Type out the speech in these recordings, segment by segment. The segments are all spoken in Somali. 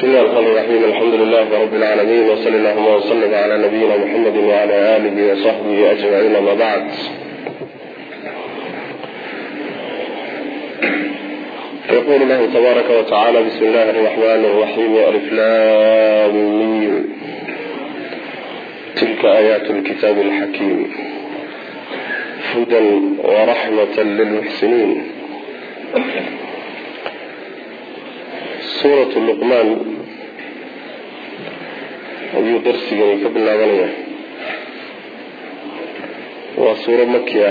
بسم الله الرحمن الرحيم الحمد لله رب العالمين وصلى الله وسلم على نبينا محمد وعلى آله وصحبه أجمعين ما بعد. يقول الله تبارك وتعالى بسم الله الرحمن الرحيم ألف لام ميم تلك آيات الكتاب الحكيم هدى ورحمة للمحسنين. سورة اللقمان أبي درسي قبل الأغنية وسورة مكية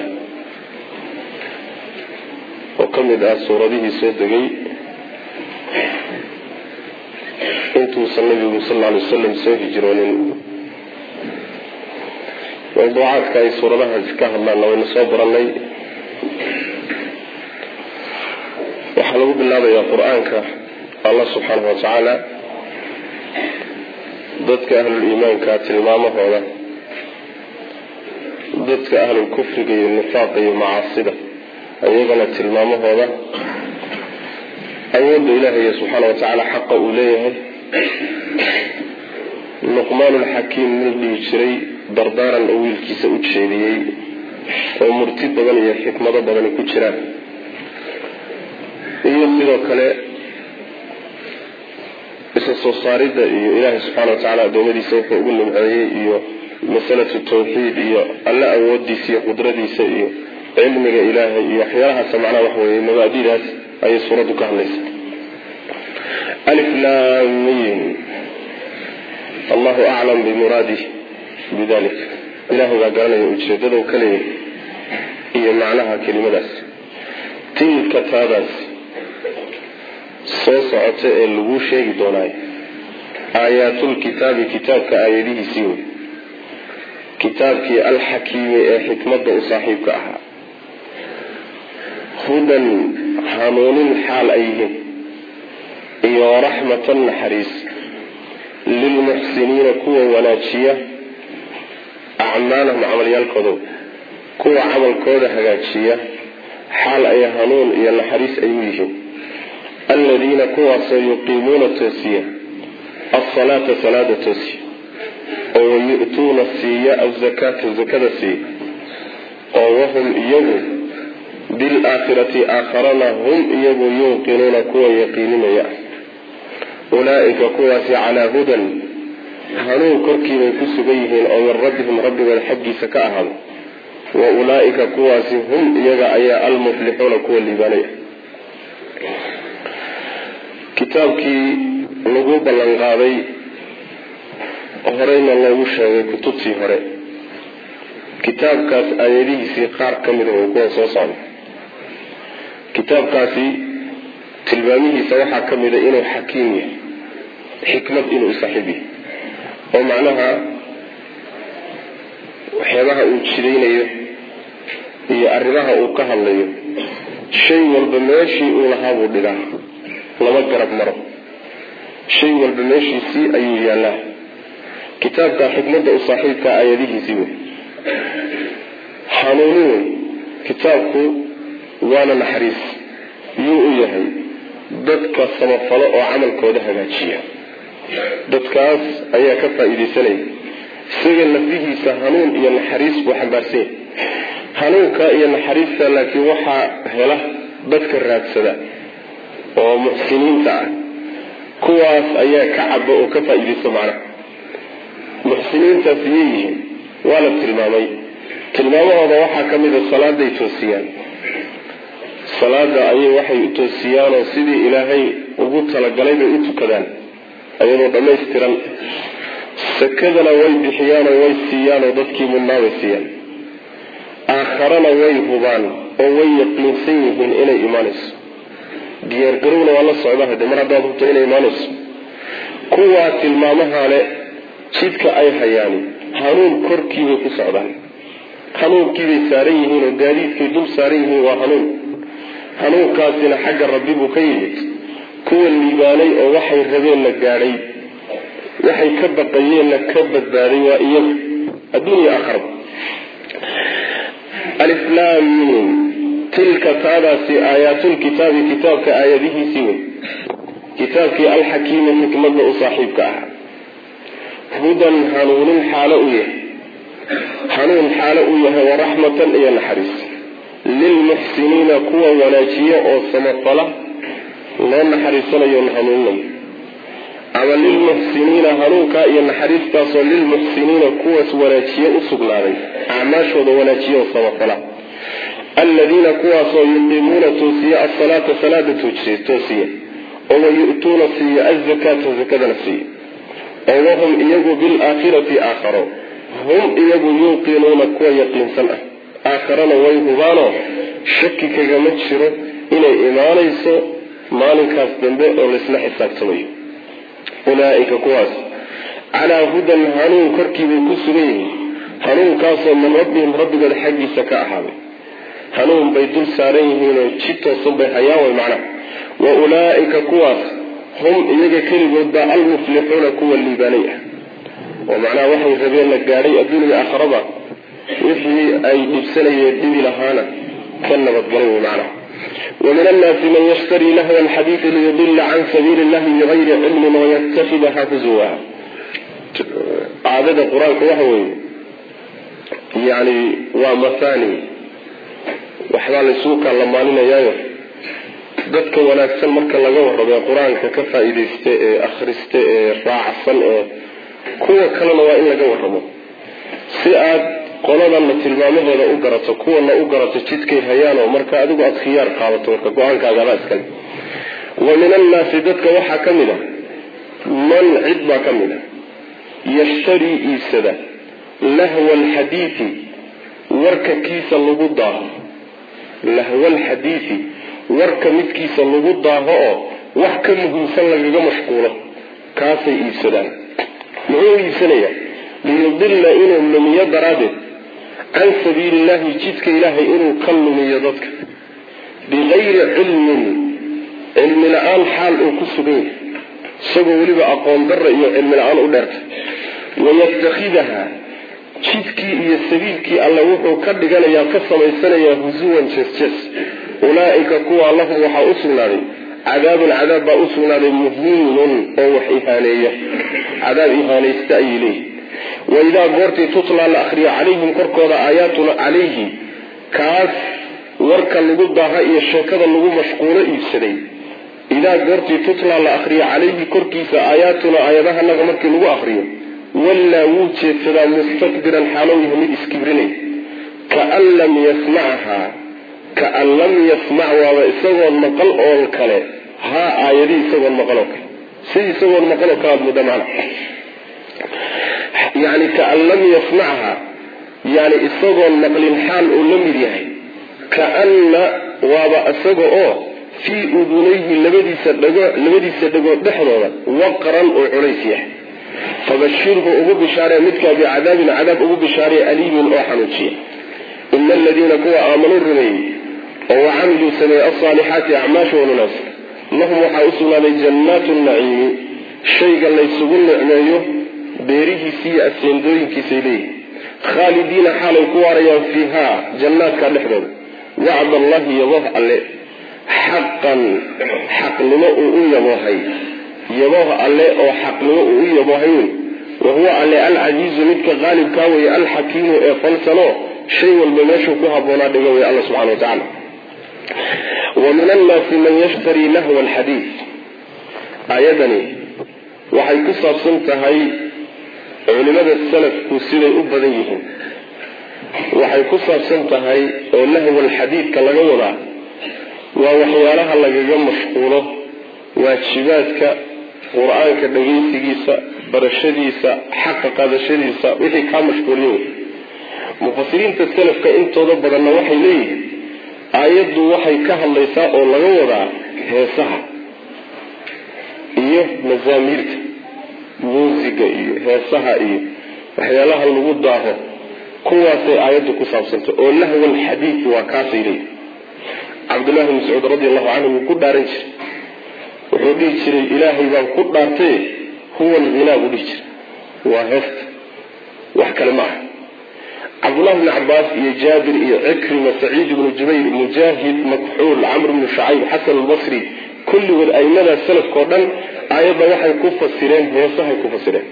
وكم إذا سورة دي سودقي انتو صلى الله عليه وسلم سيهجرون موضوعات كاي سورة لها ذكاها الله لو نصبر لي وحلو بالله يا قرآنك الله سبحانه وتعالى ضدك أهل الإيمان كاتلمامه هذا ضدك أهل الكفر والنفاق والمعاصي أيضا تلمامه هذا أيضا إلهي سبحانه وتعالى حق أوليه اللقمان الحكيم من اللي يشري دردارا أول كيس أتشيري ومرتد بغني حكمة بغني كتشران يصير كلا الصارد إلهي سبحانه وتعالى دومدي سوف أقول لهم عليه مسألة التوحيد ألا أودي سي قدرتي سي علمك إلهي يحياها سمعنا وحوي مبادئ أي سورة كهنس. ألف لام ميم الله أعلم بمراده بذلك. إلهي قال لي أجردده كلمة هي معناها كلمة بس تلك تابس صوصعة الوشي دوناي آيات الكتاب كتابك آياته سيوي كتابك الحكيم حكمة صاحبك أها هدى حنون حال أيه ورحمة حريص للمحسنين كوة وناتشية أعمالهم عمليا الكذب كوة عمل كودة هجاتشية حال أي هنون ينحريص أيوه الذين كوا سيقيمون التوسية الصلاة صلاة التوسية ويؤتون السيئة الزكاة السيئة وهم يبو بالآخرة آخرين هم يبو يوقنون كوا يقينون أولئك كوا على هدى هنون كركي من كسبيهن أو من ربهم رب والحج سكاهم وأولئك كوا هم يجا المفلحون كوا اللبانية. kitaabkii lagu ballan qaaday horeyna loogu sheegay kutubtii hore kitaabkaas aayadihiisii qaar ka mid ah oo kuwa soo socda kitaabkaasi tilmaamihiisa waxaa ka mid ah inuu xakiim yahay xikmad inuu saaxiib yahay oo macnaha waxyaabaha uu jidaynayo iyo arrimaha uu ka hadlayo shay walba meeshii uu lahaa buu dhigaa lama garab maro shay walba meeshiisii ayuu yaalaa kitaabka xikmadda u saaxiibka aayadihiisii wey hanuuni wey kitaabku waana naxariis yuu u yahay dadka samafalo oo camalkooda hagaajiya dadkaas ayaa ka faa'iidaysanaya isaga lafihiisa hanuun iyo naxariis buu xambaarsan hanuunka iyo naxariista laakiin waxaa hela dadka raadsada oo muxsiniinta ah kuwaas ayaa ka cabo oo ka faa'iideysto macnaha muxsiniintaas yihiin waa la tilmaamahooda waxaa ka mid ah salaaday toosiyaan salaada ayay waxay u toosiyaan oo sidii ilaahay ugu talagalay bay u tukadaan ayadoo dhammaystiran sakadana way bixiyaan oo way siiyaan oo dadkii mudnaa way siiyaan aakharana way hubaan oo way yaqiinsan yihiin inay imaanayso diyaar garowna waa la socdaa hadda mar haddaad hubto inay imaanayso kuwaa tilmaamaha le jidka ay hayaan hanuun korkiibay ku socdaan hanuunkiibay saaran yihiin oo gaadiidkay dul saaran yihiin waa hanuunkaasina xagga rabbi buu ka yimid kuwa liibaanay oo waxay rabeenna gaadhay waxay ka baqayeenna ka badbaaday waa iyaga adduunya aakhiraba. alif laam miim tilka taadaasi aayaatul kitaabi kitaabka aayadihiisii wey كتابك الحكيم حكمة صاحبك هدى هنون حالوية ورحمة إيا الحريص للمحسنين كوا وناجية أو سمطلة لأن حريصنا ينهنون أما للمحسنين هنوكا إيا الحريص تصل للمحسنين كوا وناجية أسقلاني أعماش وناجية وسمطلة الذين كوا يقيمون توسية الصلاة صلاة توسية ويؤتون سيئة الزكاة زكاة نفسية وهم إيجوا بالآخرة آخرون هم إيجوا يوقنون كوا يقين سنة آخرون ويهبانوا شكك جمتشروا إلى إيمان يسو مالك أصدنبه ولسنا حساب سويه أولئك كواس على هدى هنون كركي بكسرين هنون كاسوا من ربهم ربك الحق سكاء هذا هنون بيدل ساريهين وشتوا صبح حياوي معنا وأولئك كواس هم إيجا كلمة المفلحون كوا الليبانية ومعنى وحي زبين الجاري الدنيا آخربا وحي أي نفسنا يدي لهانا كنبت قلوه معنا ومن الناس من يشتري لهو الحديث ليضل عن سبيل الله بغير علم ويتخذها هزوا عدد القرآن كوحوي يعني ومثاني وحوالي سوكا لما لنا يايو dadka wanaagsan marka laga warrabo quraanka ka faa'iideyste akhriste raacsan kuwa kalena waa in laga warrabo si aad qoladan tilmaamahooda u garato kuwana u garato jidkay hayaan oo marka adigu aad khiyaar qaadato marka go'aankaaga aaskan ومن الناس dadka waxa kamida man idba kamida yashtari isada lahwa alhadith warka kiisa lagu daaho lahwa alhadith warka midkiisa lagu daaho oo wax ka muhiimsan lagaga mashquulo kaasay iibsadaan muxuu iibsanaya liyudilla inuu lumiyo daraaded can sabiilillahi jidka ilaahay inuu ka lumiyo dadka bigayri cilmi la-aan xaal uu ku sugan yahay isagoo weliba aqoon darra iyo cilmi la-aan u dheerta wayattakhidaha jidkii iyo sabiilkii alla wuxuu ka dhiganayaa ka samaysanayaa husuwan jees أولئك كوا لهم وحا أسنادي عذاب با أسنادي مهين أو إهانية عذاب إهانية استأيليه وإذا قرت تطلع الأخرى عليهم كركوضا آياتنا عليه كاس وركا لقضها إيا الشوكة اللغو مشغولة إيسري إذا قرت تطلع الأخرى عليه كركيس آياتنا آياتها لغمك لغو أخرى ولا وجهت فلا مستقبرا حالوه من إسكبرني كأن لم يسمعها كأن لم يسمع وإسوى المقل أو الكلام ها آيدي إسوى المقل أو سوى المقل أو كلام مدمعنا يعني كأن لم يسمعها يعني إسوى المقل الحال أولم يديه كأن وإسوى في أذنيه لبدي سدقوا بحضورا وقرا وعليسيه فبشره أبو بشارع متك بعذاب أبو بشارع أليم أو حنوشيه إن الذين كوا آمنوا الرمي وعملوا سماء الصالحات أعماش ونناس لهم وحاوسنا لجنات النعيم الشيء قال ليسوا النعميه بيره سي السندوين كسيليه خالدين حال الكواريا فيها جنات كالحرم وعد الله يضاف عليه حقا حق لمؤ يبوهي يضاف عليه أو حق لمؤ يبوهين وهو عليه العزيز منك غالب كاوي الحكيم فلسنه شيء والمماشي كوها بونا دقوي الله سبحانه وتعالى ومن الناس من يشتري لهو الحديث آيادني وحي قصة سنتهي علماء السلف كسيري أبديهم وحي قصة سنتهي لهو الحديث كالغورة ووحيالها لقى مشغولة واتشباتك قرآنك دقيسيسا برشديسا حقق هذا الشديسا وحي كان مشغولين مفسرين السلف كأنت ضبط أنه وحي ليه آيات وحي كهالليسا أو لغورة هيسها إيه مزاميرت موسيقى إيه هيسها إيه وحيالها الوضع داهو كواسي آيات كسابسنت أوله الحديث وكاسي ليه عبد الله بن مسعود رضي الله عنه يقول دارنش وحديث إلهي بان قد دارتيه هو الغناء وديش وهست وحكى معه عبد الله بن عباس جابر عكرمة سعيد بن جبير مجاهد مكحول عمرو بن شعيب حسن البصري كل والأئمة السلف كودن آيات waxay ku fasireen heesahay ku fasireen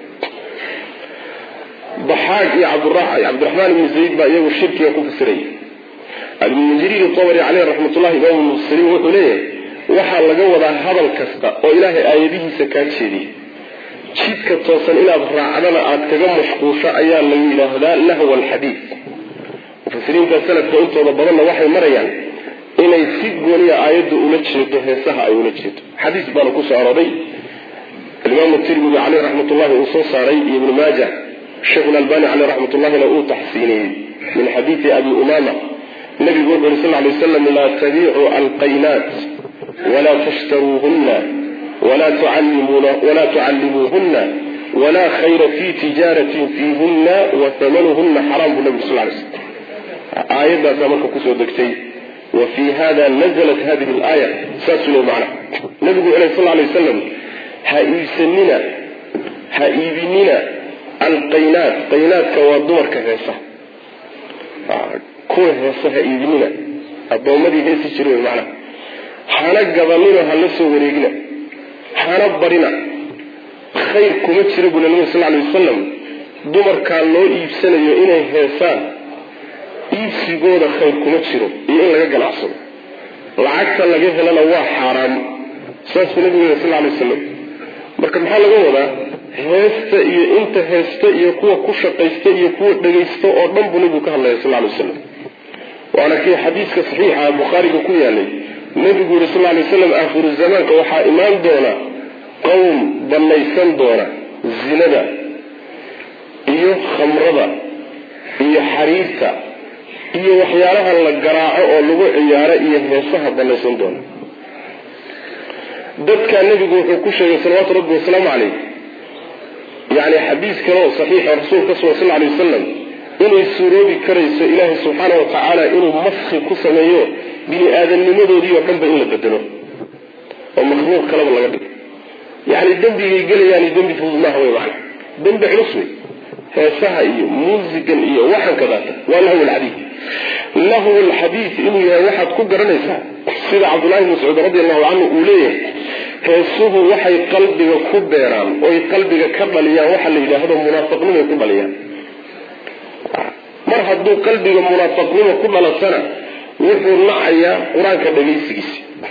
ضحاك يا عبد الرحمن بن زيد بقى يو الشركي ku fasiray المنذري الطبري عليه رحمة الله إمام المفسرين وحليه waxaa laga wadaa hadal kasta oo Ilaahay aayadihiisa ka jeediyay jidka toosan inaad raacdana aad kaga mashquusho ayaa la yiraahdaa lahwa alhadith mufasiriinta salafka intooda badan waxay marayaan inay si gooniya aayadu ula jeedo heesaha ay ula jeedo xadiis baan ku soo arooday Imam Tirmidhi alayhi rahmatullahi wa saaray ibn Majah Sheikh Al-Albani alayhi rahmatullahi wa tahsiniyay min hadith Abi Umama Nabi sallallahu alayhi wasallam la tabi'u al-qaynat ولا تشتروهن ولا تعلموهن ولا خير في تجارة فيهن وثمنهن حرام النبي صلى الله عليه وسلم آية ذا كسو دكتي وفي هذا نزلت هذه الآية ساسل معنا النبي صلى الله عليه وسلم هايبننا القينات قينات كوادمر كهيسة كل هيسة هايبننا الضوامدي هيسة شروع معنا حانا قبلنا هلسوا وريقنا حانا برنا خير كما تشربوا النبي صلى الله عليه وسلم دمر كان لو إيبسنا يؤينه هيسان إيبسيقود خير كما تشرب إيئن لقى العصر العكس اللي قيه لنا هو حرام ساسف النبي صلى الله عليه وسلم marka maxaa laga wadaa heesta iyo inta heesta iyo kuwa ku shaqeysta iyo kuwa dhageysto oo dhan buu nabigu ka hadlay sallallahu alayhi wasallam waana kii xadiiska saxiixa Bukhariga ku yaalay nabigu sallallahu alayhi wasallam aakhiru zamaanka waxa imaan doona qowm banaysan doona zinada iyo khamrada iyo xariirta iyo waxyaalaha la garaaco oo lagu ciyaaro iyo heesaha banaysan doona dadka nabigu wuxuu ku sheegay sallallahu alayhi wasallam يعني حديث كلام صحيح الرسول صلى الله عليه وسلم إنه سروبي كريس إله سبحانه وتعالى إنه مسخ كسميه بني آدم لماذا دي وحنبه إلا بدله ومخلوق كلام الله قبل يعني الدنب يقول يعني الدنب فوز ما هو معنا دنب عرصوي فسها إيه موزيكا إيه واحد كذاته وله الحديث له الحديث إنه يا واحد كبر نيسا سيد عبد الله بن مسعود رضي الله عنه أوليه فيسوه وحي قلبي وكبيران وي قلبي كبليا وحل إلى هذا منافقين وكبليا مرحب دو قلبي ومنافقين وكبل السنة وحور معيا قرآن كدليسيس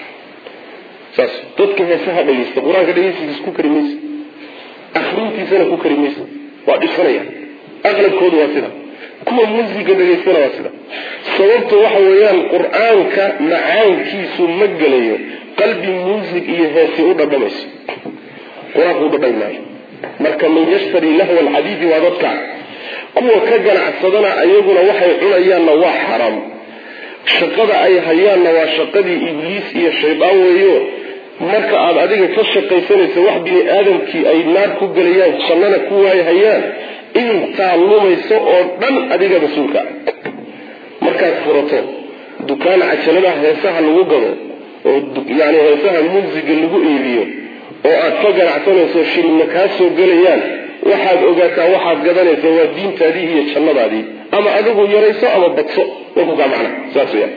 ساس تدك هسها دليس قرآن كدليسيس كوكريميس أخرينتي سنة كوكريميس وعد السنة أغلب كود واسدة كما موزيكا دليسنا واسدة صورت وحويان قرآن كمعان كيسو مجليو قلبي موزيك إيهاسي أدبمس قرآن أدبمس مركا من يشتري لهو الحديث وضدك كوا كجنع الصدنا أيقنا وحي عليان نواح حرام شقضى أي هيان نواح شقضي إبليس إيه الشيطان ويو مركا أديك كشقي سنة سواح بني آدم كي أي نار كوغليان شنانا كوا أي هيان إن تعلم يسوء بل أديك بسوكا مركا فرطو دكان عشاننا هيساها الوقضة يعني هيساها المنزق اللي هو إيبيو وأتفقر عطانيسو الشيء إنك هاسو قليان واحد أقاكا واحد قدانيسو والدين تاديه هي الشنطة دي أما أدوه يريسو أما بطسو وقوكا معنا ساسو يعني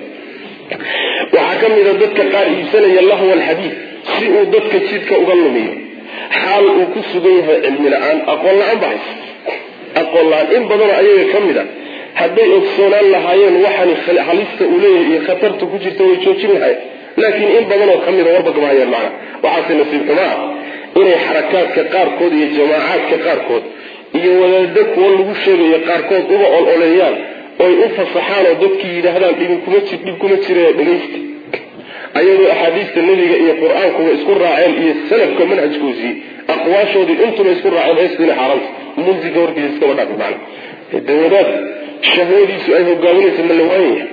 وحكم إذا ضدك قال إيسانا يالله والحديث سيئو ضدك تشيدك أغلميه حال أكسو بيها علمي الآن أقول لعن بحث أقول لعن إن بدنا أيه كمدا حدي أكسونان لهايين وحاني حليست أوليه خطرت كجرت ويشوشين هاي لكن إن بدنا كمدا وربك معايا معنا وحاسي نصيب كمان إنه حركات كقاركود إيه جماعات كقاركود إيه ولدك والوشير يقاركود أبا الأوليان ويقف الصحانة ضدكي لهذا بيكم تشير بليست أيضا أحاديث النبي إيه قرآن كما يذكر راعين إيه السلف كمنهج كوزي أقواشو دي أنتم يذكر راعين إيه سنة حرام منذ قورك يذكر راعين معنا الدورات الشهودي سؤاله قاولي ثم اللوانية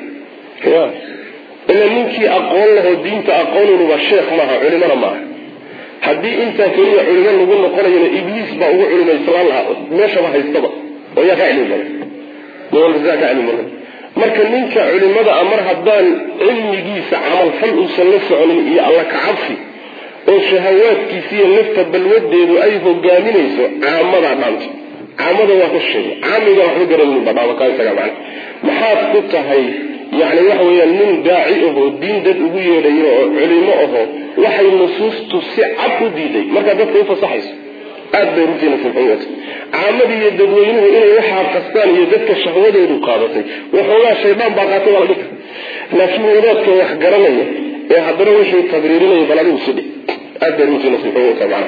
إلا منكي أقول له الدين تأقوله والشيخ معه علمنا معه haddii inta kaliya culimada lagu noqonayo iblis ba ugu culimaysan laha meesha waxa istaba oo yaa ka cilmiga wal zaaka cilmiga marka ninka culimada amar haddaan cilmigiisa amal fal uu soo soconin iyo alla ka cabsi oo shahawaadkiisa iyo nafta balwadeedu ay hogaaminayso caamada dhaanta caamada waa ku sheegay caamiga wax garanaynin badaba ka isaga macna maxaad ku tahay يعني وحوي من داعيه دين دد ugu yeedhayo oo culimo ah waxay nusuustu si cad u diiday marka dadku u fasaxayso aad bay runtii fiicnaato caamadii dadweynuhu inay waxa qastaan iyo dadka shaqadoodu qaadatay waxoogaa shaydaan baa qaatay wala dhig laakiin wadaadka wax garanaya ee haddana wixii tabriirinaya baladu sidii aad bay runtii fiicnaato macna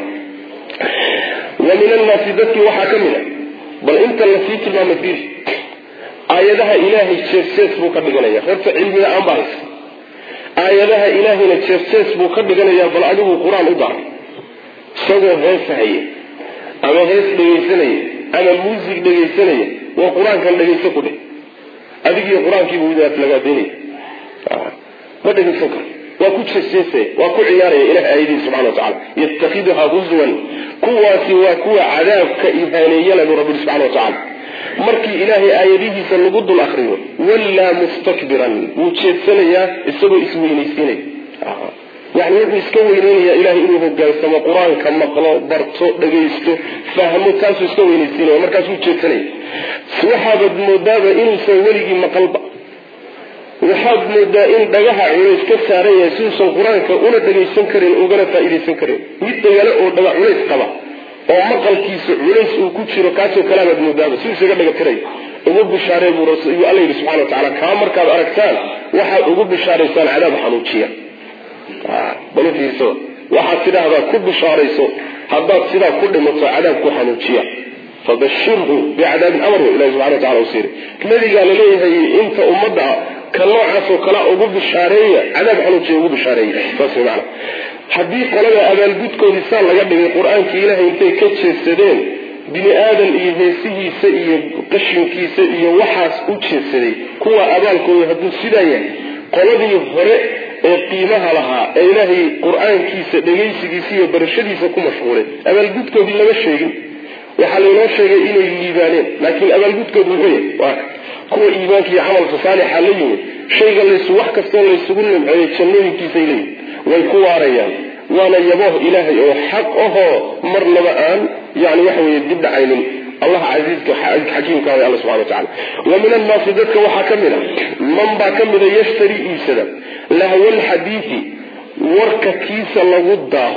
ومن الناس ذكي waxa kamida bal inta la sii tilmaamay fiir aayadaha ilaahay jees buu ka dhiganaya horta cilmiga aan baaris aayadaha ilaahayna jees buu ka dhiganaya bal adigu quraan u dar sagoo heesahay ama hees dhageysanay ama music dhageysanay waa quraankan dhageysan ku dhig adigu quraankii buu wadaad laga deenay ma dhageysan karo waa ku jeesay waa ku ciyaaraya ilaahay aayadihi subhanahu wa ta'ala yattakhidha huzwan kuwaasi waa kuwa cadaabka ihaaniyana rabbi subhanahu wa ta'ala markii ilaahay aayadihiisa lagu dul akhriyo walla mustakbiran wujeedsanaya isagoo isweynaysiinay يعني wuxuu iska weyneynaya ilaahay inuu hogaansamo quraanka maqlo barto dhageysto fahmo taas iska weynaysiinaya markaas uu jeedsanay waxaad moodaa inuu soo waligi maqalba waxaad moodaa in dhagaha culays ka saaran yahay si quraanka una dhageysan karin ugana faa'iideysan karin mid dagaal oo dhaga culays qaba oo maqalkiisa culays uu ku jiro kaasoo kalaamad moodaa si isaga dhaga tiray ugu bishaaray buu rasuulku Allah subhanahu wa ta'ala ka markaad aragtaan waxaad ugu bishaaraysaan cadaab xanuujiya bal fiirso waxaad tidhaahdaa ku bishaarayso haddaad sidaa ku dhimato cadaab ku xanuujiya fabashirhu bi'adaab amr ila subhanahu wa ta'ala usir nabiga leeyahay inta ummadda ka noocaas oo kala ugu bishaareeya cadaab xanuujiya ugu bishaareeya fasmaana hadii qolada abaalgudkoodii saa laga dhigay quraanka ilaahay intay ka jeesadeen bini aadan iyo heesihiisa iyo qashinkiisa iyo waxaas u jeesaday kuwa abaalkooda haduu sidaa yahay qoladii hore ee qiimaha lahaa ee ilaahay quraankiisa dhageysigiisa iyo barashadiisa ku mashquulay abaalgudkoodii lama sheegin waxa la inoo sheegay inay liibaaneen laakiin abaalgudkoodu wuxuu yahay waa kuwa iimaanka iyo camalka saalixa la yimid shayga la isku wax kasta la isugu nimceeyay jannooyinkiisa ilaahay way ku waarayaan waana yaboh ilaahay oo xaq ahoo marnaba aan yani waxa weeye dib dhacaynin الله عزيزك حكيم كان الله سبحانه وتعالى ومن الناس ذاتك وحكمنا من باكمنا يشتري إيسادا لهو الحديث ورك كيسا لغداه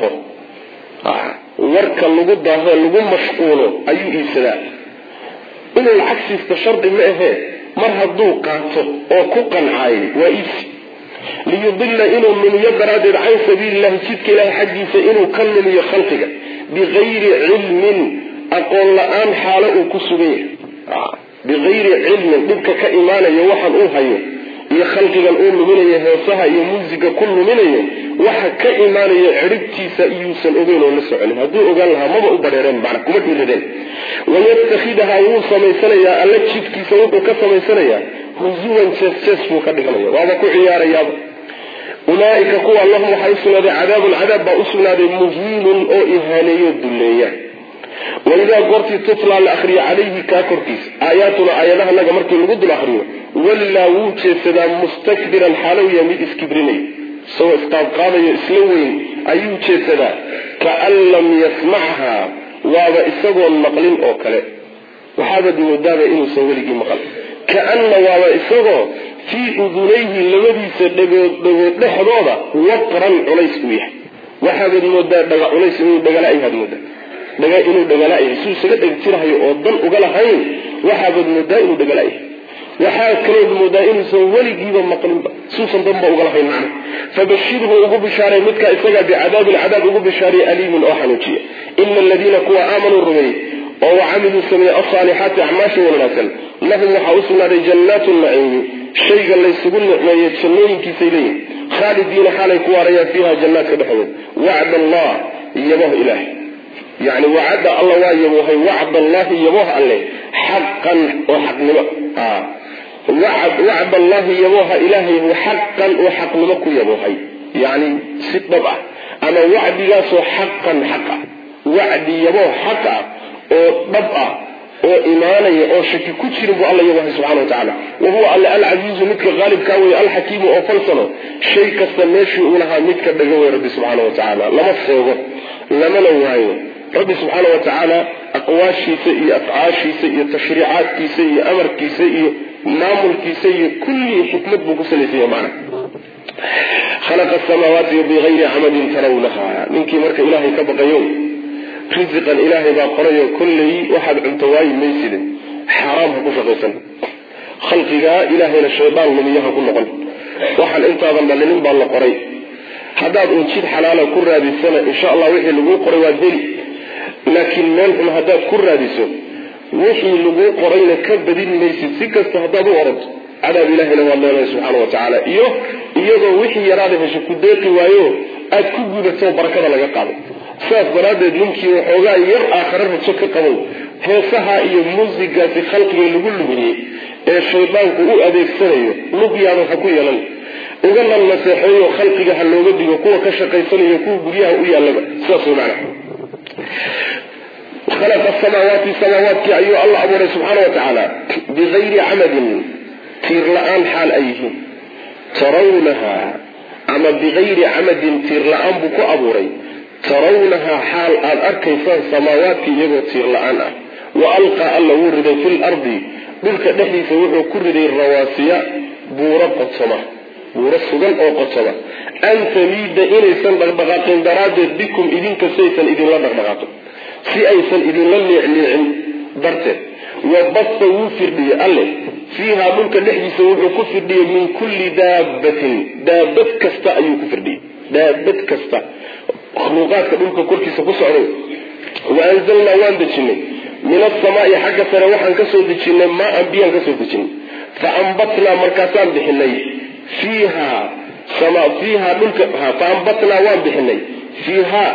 ورك لغداه لغو مشغوله أي إيسادا إنه العكس استشرد معه مرها دوقاته وكوقا عايل وإيسي ليضل إنه من يبرد عن سبيل الله سيدك له حديث إنه كلم يخلقك بغير علم أقول الآن حاله كسبيه بغير علم بدك كإيمانا يوحن أوهيه يخلق الأول منه يهوسها يموزق كل منه وحا كإيمانا يعربتي سأيوسا أبين ونسعن هدو أقال لها ماذا أبريرين بعد كمت مردين ويتخذها يوصى ميسانيا التي شفتي سوق وكسى ميسانيا هزوا تسفوا كدقنيا وهذا كو عيار يابا أولئك قوى اللهم حيثنا ذي عذاب العذاب بأسنا ذي مهين أو إهاني الدنيا وإذا قرت تطلع الأخري عليه كاكركيس آياتنا آياتها لك مركي لقد الأخرين ولا وجه سدا مستكبرا حالو يميد اسكبريني سوى استابقاض يسلوين أيوجه سدا كأن لم يسمعها وهذا إساقوا النقلين أوكالي وهذا دمدابة إنه سوالي مقال كأن وهذا إساقوا في أذنيه الذي سدقوا وقرا عليس ويح وهذا دمدابة عليس ويح بقلائي هذا المدابة daga inuu dhagalay suu saga dhigtirahay oo dan uga lahayn waxa bad moodaa inuu dhagalay waxa kale moodaa inuu soo waligiiba maqlinba suusan danba uga lahayn fabashirhu ugu bishaaray midka isaga bi'adaab al'adaab ugu bishaaray aliim oo xanuujiya inna alladina kuwa aamanu rumay oo amilu samii as-salihati a'mashi wa nasan lahum hawsuna jannatun na'im shayga la isugu nicmeeyay jannooyinkiisa ilayhi khalidina halay kuwa raya fiha jannatka dhaxwad wa'd allah yabahu ilahi يعني وعد الله ويبوه وعد الله يبوه عليه حقا وحقنما وعد الله يبوه إلهي حقا وحقنما يبوه يعني ست بضع أنا وعد ياسو حقا وعد يبوه حقا وضبع وإيماني وشكي كتير بو الله يبوه سبحانه وتعالى وهو العزيز مثل غالب كاوي الحكيم وفلسنه شيء كستناشي أولها مثل بجوه ربي سبحانه وتعالى لما تصيغه لما نوعيه ربي سبحانه وتعالى أقواشي سيء أفعاشي سيء تشريعات سيء أمر سيء نامل سيء كل حكمة بقصة فيها معنا خلق السماوات بغير عمد ترونها منك مرك إلهي كبق يوم رزقا إلهي باقرية كل واحد عنتواي ميسد حرام بشغيسا خلقك إلهي للشيطان من إياها كل قلب وحل انت ظن لنين بالله قري حداد انشيد حلالا كل هذه السنة إن شاء الله وحي اللقوء قري والدلي لكن مالهم هداد كل هذه السنة وحي اللقوء قرينا كبدين ميسد سكست هداد ورد عذاب إلهي لو الله سبحانه وتعالى إيوه وحي يراده فشكو ديقي وايوه أتكبه بكتو بركة لك قابل ساس برادة نمكي وحوغا ير آخرين رتشك قبل هيسها إيو موزيقا في خلقه اللقل بني الشيطان كو أديك سنة لقيا وحكو يلن وقال المسيحي وخلقه هاللوغدي وكوة كشقي سنة يكو بريها ويالا ساسو معنا خلق السماوات كي أيها الله أبوه سبحانه وتعالى بغير عمد تير لآن حال أيهم ترونها أما بغير عمد تير لآن بكو أبوري ترونها حال الأركيسان سماوات يبو تير لآن وألقى الله ورد في الأرض بلك نحن سوحو كرد الرواسية بورا قطمة بورا السجن أو قطمة أن تميد إليسان بغبغاتين درادة بكم إذن كسيسان إذن لا بغبغاتين في أيسان إذن لن درته وبص وفر لي ألي فيها ملك نحن سوحو كفر لي من كل دابة كستا أيو كفر لي دابة كستا خلوقات كبولك كوركي سبسعرين وأنزلنا واندشني من السماء حق سنوحا كسو دجنة ما أنبيا كسو دجنة فأنبطنا مركزان بحني فيها ملك فأنبطنا وان بحني فيها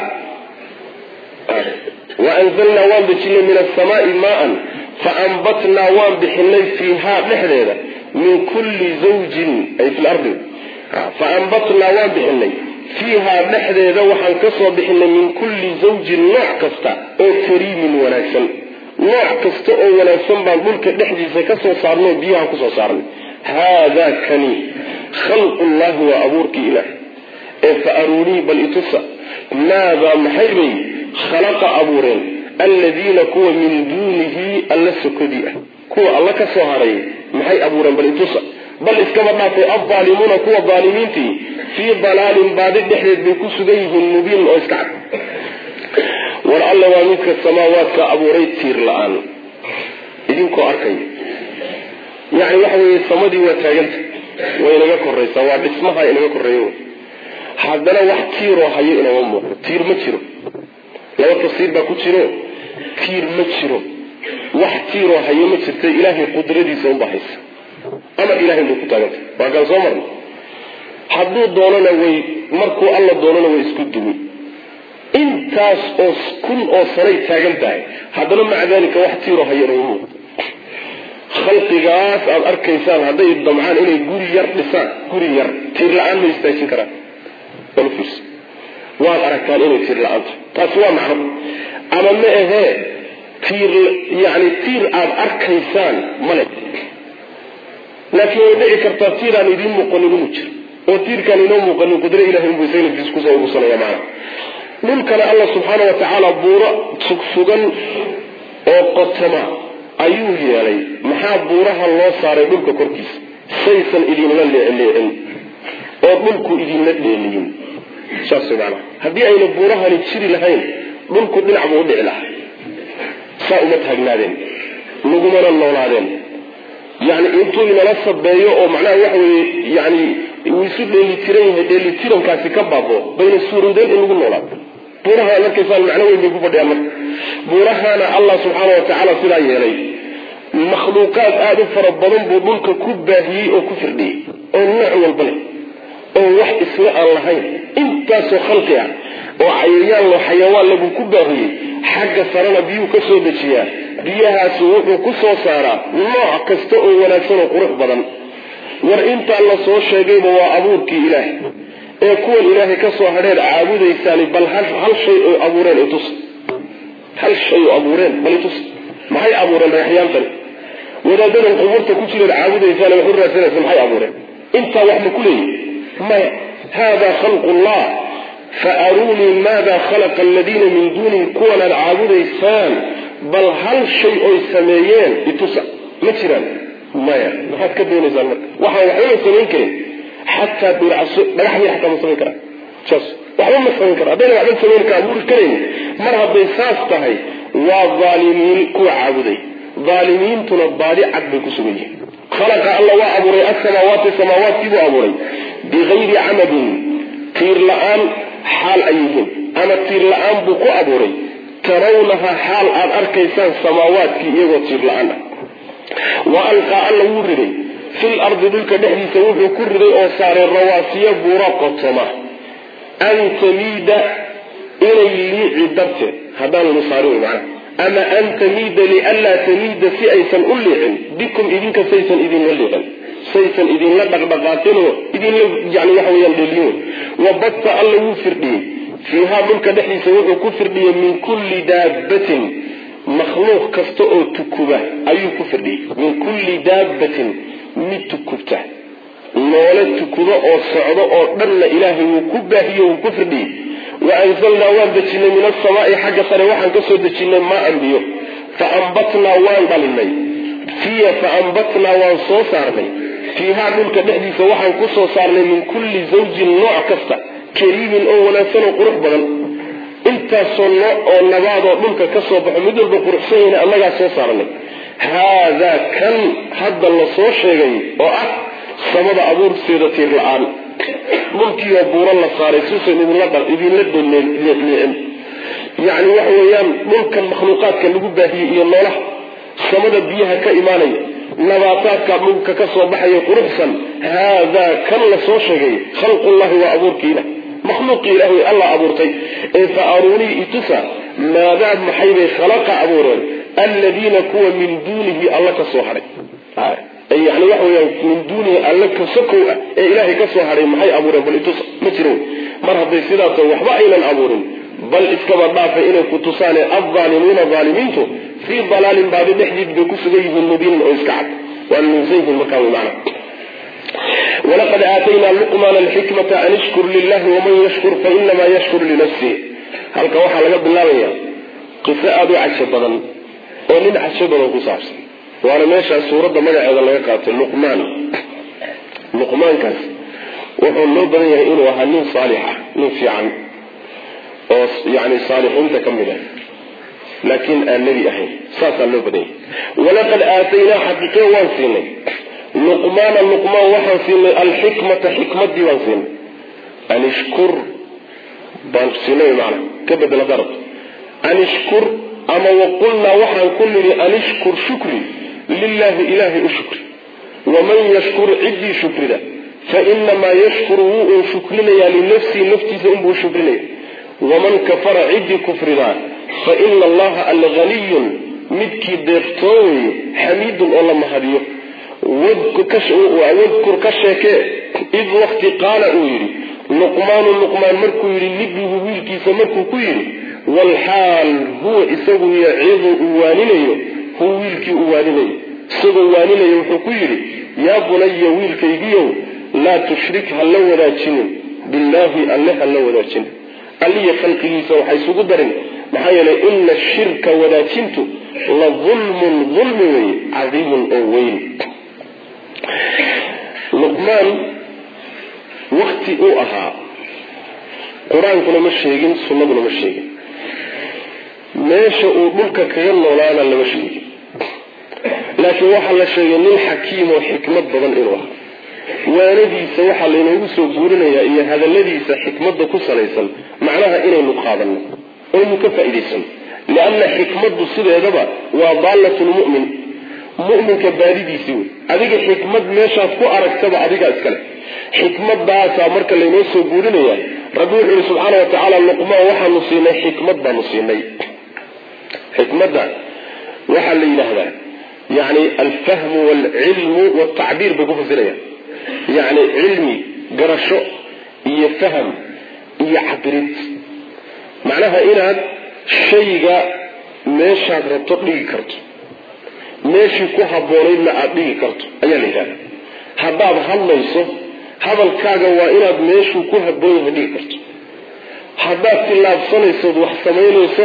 وأنزلنا وان دجنة من السماء ماء فأنبطنا وان بحني فيها نحن من كل زوج أي في الأرض فأنبطنا وان بحني فيها نحن روحا كسو بحني من كل زوج نوع كستا أو كريم ونكسل نوع كستا أو ونكسل بالملك نحديث كسو صارنو بيها كسو صارن هذا كني خلق الله وأبورك إله فأروني بل إتصى ماذا محيري خلق أبورين الذين كوا من دونه اللسكدية كوا الله كسو هاري محي أبورين بل إتصى بل إسكبرنا في الظالمون كوا ظالمين في ضلال بعد الدحيث بكسو جيه النبيل وإسكعب ولعل وامنك السماوات كأبوريت تير الآن إذنكو أركي يعني وحوي السمدي وتاجلت وإنما كريسا وعد اسمها إنما كريون حدنا واحد تيرو هاي إنما أمه تير متشرو لو تصير باكو تيرو تير متشرو واحد تيرو هاي متشرت إلهي قدرة دي سوم بحيث أما إلهي لو كتاجلت وقال زمر حدو دوننا ومركو الله دوننا ويسكدني intaas oo kun oo saray taagan tahay haddana maca dalika wax tiiro hayro khalqigaas aad arkaysaan hadday damcaan inay guri yar dhisaan guri yar tiir la'aan ma istaajin karaan walfis waa arkaan inay tiir la'aan taas waa macno ama ma ahe tiir aad arkaysaan male laakiin way dhici kartaa tiir aan idin muuqanin u jiro oo tiirkan inoo muuqanin qudra ilaahay inuu sayna bisku soo ugu sanaya macna dhulkana Allah subhanahu wa ta'ala buura sugan oo qotama ayuu yeelay maxaa buuraha loo saaray dhulka korkiisa saysan idin la leeyahay oo dhulku idin la leeyahay shaasugana hadii ayna buuraha jiri lahayn dhulku dhinac buu dhici lahaa saa uma taagnaadeen lagumana noolaadeen yani intuu inala sabeeyo oo macnaha wax weeye yani wiisu dheelitirankaasi ka baabo bayna suuradeen in lagu noolaado buuraha markaysan macno weyn ku fadhiyaan marka buurahana Allah subhanahu wa ta'ala sida yeelay makhluuqaad aad u fara badan buu dhulka ku baahiyay oo ku firdhiyay oo nooc walba leh oo wax isla aan lahayn intaasoo khalqiya oo cayayaan loo xayawaan lagu ku baahiyay xagga sarana biyuu ka soo dejiyaa biyahaas wuxuu ku soo saaraa nooc kasta oo wanaagsan oo qurux badan war inta la soo sheegayba waa abuurkii ilaahay ee kuwa ilaahay ka soo hadheer caabudaysaan bal hal shay oo abuureen itus hal shay oo abuureen bal itus maxay abuureen raaxyaantan wadaadada quburta ku jira caabudaysaan wax raadsanaysan maxay abuureen inta wax ma kuleeyay ma hada khalqullah فأروني ماذا خلق الذين من دونه كونا العابديسان bal hal shay oo sameeyeen itusa ma jiraan maya maxaad ka doonaysaa marka waxaan waxba samayn karin xataa dhulcaso dhagax yar xataa ma samayn karaa saas waxba ma samayn karaa haddayna waxba samayn karaa abuuri karayn mar hadday saas tahay waa dhaalimiin kuwa caabuday dhaalimiintuna baadi cad bay ku sugan yihiin khalaqa alla waa abuuray asamaawaati samaawaadkii buu abuuray bigayri camadin tiir la-aan xaal ay yihiin ama tiir la-aan buu ku abuuray tarawnaha xaal aad arkaysaan samaawaadkii iyagoo tiir la-aan ah wa alqaa alla wuu riday fil ardi dhulka dhexdiisa wuxuu ku riday oo saaray rawaasiya buura qotoma an tamiida inay liici darteed haddaannu saarin macnaha ama an tamiida lianlaa tamiida si aysan u liicin bikum idinka saysan idinla liicin saysan idinla dhaqdhaqaatinoo idinla yani waxa weyaan dheeliyin wabatta alla wuu firdhiyey fiihaa dhulka dhexdiisa wuxuu ku firdhiyey min kulli daabbatin makhluuq kasta oo tukuba ayuu ku firdhiyey min kulli daabbatin mid tukubta noole tukuba oo socdo oo dhanna ilaahay wuu ku baahiye wuu ku firdhiyey waanzalnaa waan dejinay min asamaai xagga sare waxaan ka soo dejinay maaan biyo faambatnaa waan dhalinay faambatnaa waan soo saarnay fiihaa dhulka dhexdiisa waxaan ku soo saarnay min kulli zawjin nooc kasta kariimin oo wanaagsan oo qurux badan intaasoo nooc oo nabaadoo dhulka ka soo baxo mid walba quruxsan yahna annagaa soo saarnay haadaa kan hadda la soo sheegay oo ah samada abuurteeda tiir la-aan dhulkiioo buuro la saaray suusan idinla leecin yani waxa weeyaan dhulkan makhluuqaadka lagu baahiyey iyo noolaha samada biyaha ka imaanaya nabaataadka dhulka ka soo baxaya quruxsan haadaa kan la soo sheegay khalqullahi waa abuurkii ilah makhluuqii ilaah way alla abuurtay ee fa aruunii itusa maadaa maxay bay khalaqa abuureen alladiina kuwa min duunihi alla ka soo hadhay yani waxa weyaan min duunihi alla kasokow ah ee ilaahay ka soo hadhay maxay abuureen bal itusa ma jiro mar hadday sidaas waxba aynan abuurin bal iskaba dhaafay inay ku tusaane addaalimuuna dhaalimiintu fii dalaalin baadi dhexdiid bay ku sugan yihiin mubiinin oo iska cad waan nuusan yihiin markaa wy macna walaqad aataynaa luqmaana alxikmata an ishkur lilahi waman yashkur fainamaa yashkur linafsih halka waxaa laga bilaabaya qiso aada u cajo badan oo nin cajo badan ku saabsan waana meeshaas suuradda magaceeda laga qaatay luqmaan luqmaankaas wuxuu loo badan yahay inuu ahaa nin saalix ah nin fiican oo yani saalixiinta ka mid ah laakiin aan nebi ahayn saasaa loo badan yahay walaqad aataynaa xaqiiqe waan siinay luqmaan waxaan siinay alxikmata xikmadii baan siinay an ishkur baan siinay macna ka bedela darab an ishkur ama waqulnaa waxaan ku nidhi an ishkur shukri lilahi ilaahay u shukri waman yashkur ciddii shukrida fainamaa yashkuru wuu un shukrinayaa linafsihi naftiisa unbuu shukrinaya waman kafara ciddii kufridaa faina allaha alhaniyun midkii deeqtoo weye xamiidun oo la mahadiyo wadkur ka sheekee id waqti qaala uu yidhi luqmaanu luqmaan markuu yidhi libnihi wiilkiisa markuu ku yidhi walxaal huwa isagu yacidu uu waaninayo huwa wiilkii uu waaninayo isagoo waaninayo wuxuu ku yidhi yaa bunaya wiilkaygiiow laa tushrik ha la wadaajinin billaahi alle ha la wadaajinin alliya khalqigiisa waxay isugu darin maxaa yeelay ina shirka wadaajintu la dulmun dulmi wey cadiimun oo weyn luqmaan wakti uu ahaa qur-aankuna ma sheegin sunnaduna ma sheegin meesha uu dhulka kaga noolaana lama sheegin laakiin waxaa la sheegay nin xakiim oo xikmad badan inuu ahaa waanadiisa waxaa laynoogu soo guurinayaa iyo hadaladiisa xikmadda ku salaysan macnaha inaynu qaadano oynu ka faa'iidaysano lianna xikmaddu sideedaba waa daallatlmu'min mu'minka baadidiisii wey adiga xikmad meeshaad ku aragtaba adigaa iskale xikmadaasaa marka laynoo soo guurinaya rabbi wuxuu yihi subxaana wa tacaala luqmaan waxaanu siinay xikmad baanu siinay xikmadda waxaa la yidhaahdaa yani alfahmu waalcilmu waaltacbiir bay ku fasirayaan yani cilmi garasho iyo faham iyo cabirid macnaha inaad shayga meeshaad rabto dhigi karto meeshii ku habboonaydna aada dhigi karto ayaa la yidhahda haddaad hadlayso hadalkaaga waa inaad meeshuu ku habboon yahay dhigi karto haddaad tillaabsanaysood wax samaynayso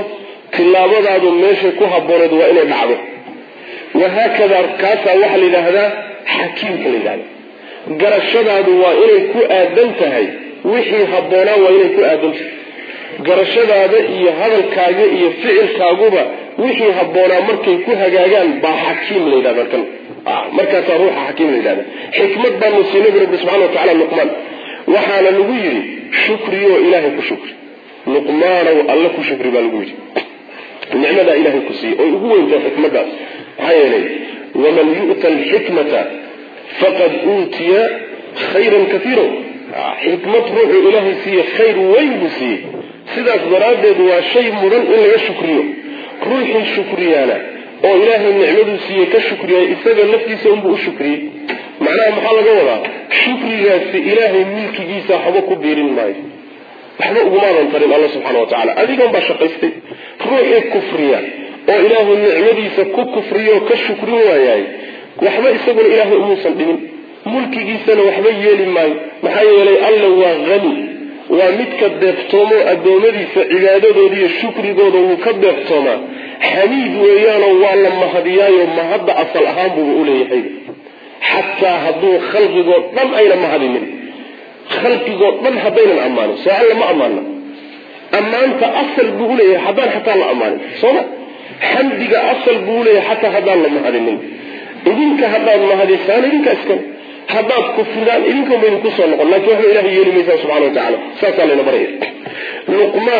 tilaabadaadu meesha ku habooneed waa inay dhacdo wahaakada kaasa waxa la yidhaahdaa xakiimka la yidhahda garashadaadu waa inay ku aadan tahay wixii habboonaa waa inay ku aadan tahay garashadaada iyo hadalkaaga iyo ficilkaaguba wixii habboonaa markay ku hagaagaan baa xakiim la yidhahda kan markaasaa ruuxa xakiim la yidhahda xikmad baa nusiinay rabbi subxana wa tacala luqmaan waxaana lagu yidhi shukriyo ilaahay ku shukri luqmaanow alla ku shukri baa lagu yidhi nicmadaa ilaahay ku siiyey oy ugu weyntahay xikmadaas maxaa yeelay waman yu'ta alxikmata faqad uutiya khayran kaiira xikmad ruuxuu ilaahay siiye khayr weyn buu siiyey sidaas daraaddeed waa shay mudan in laga shukriyo ruuxii shukriyaana oo ilaahay nicmaduu siiyey ka shukriya isaga laftiisa unbuu u shukriyey macnaha maxaa laga wadaa shukrigaasi ilaahay milkigiisa waxba ku biirin maayo waxba ugumaadan tarin alla subxana wa tacala adigan baa shaqaystay ruuxii kufriya oo ilaahay nicmadiisa ku kufriyo ka shukrin waayahay waxba isaguna ilaahay umuusan dhimin mulkigiisana waxba yeeli maayo maxaa yeelay alla waa hani waa midka deeqtoomo addoommadiisa cibaadadooda iyo shukrigooda wuu ka deeqtoomaa xamiid weeyaanoo waa la mahadiyaayo mahadda asal ahaan buuba uleeyahay xataa hadduu khalqigoo dhan ayna mahadinin khalqigoo dhan haddaynan ammaanin soo alla ma ammaana ammaanta asal buu uleeyahay haddaan xataa la ammaanin sooma xamdiga asal buu uleeyahay xataa haddaan la mahadinin idinka haddaad mahadisaan idinka iskale haddaad kufridaan idinkan baynu kusoo noqon laakiin waxba ilahay yeeli maysaa subxana wa tacala saasaa layna baraya luqmaan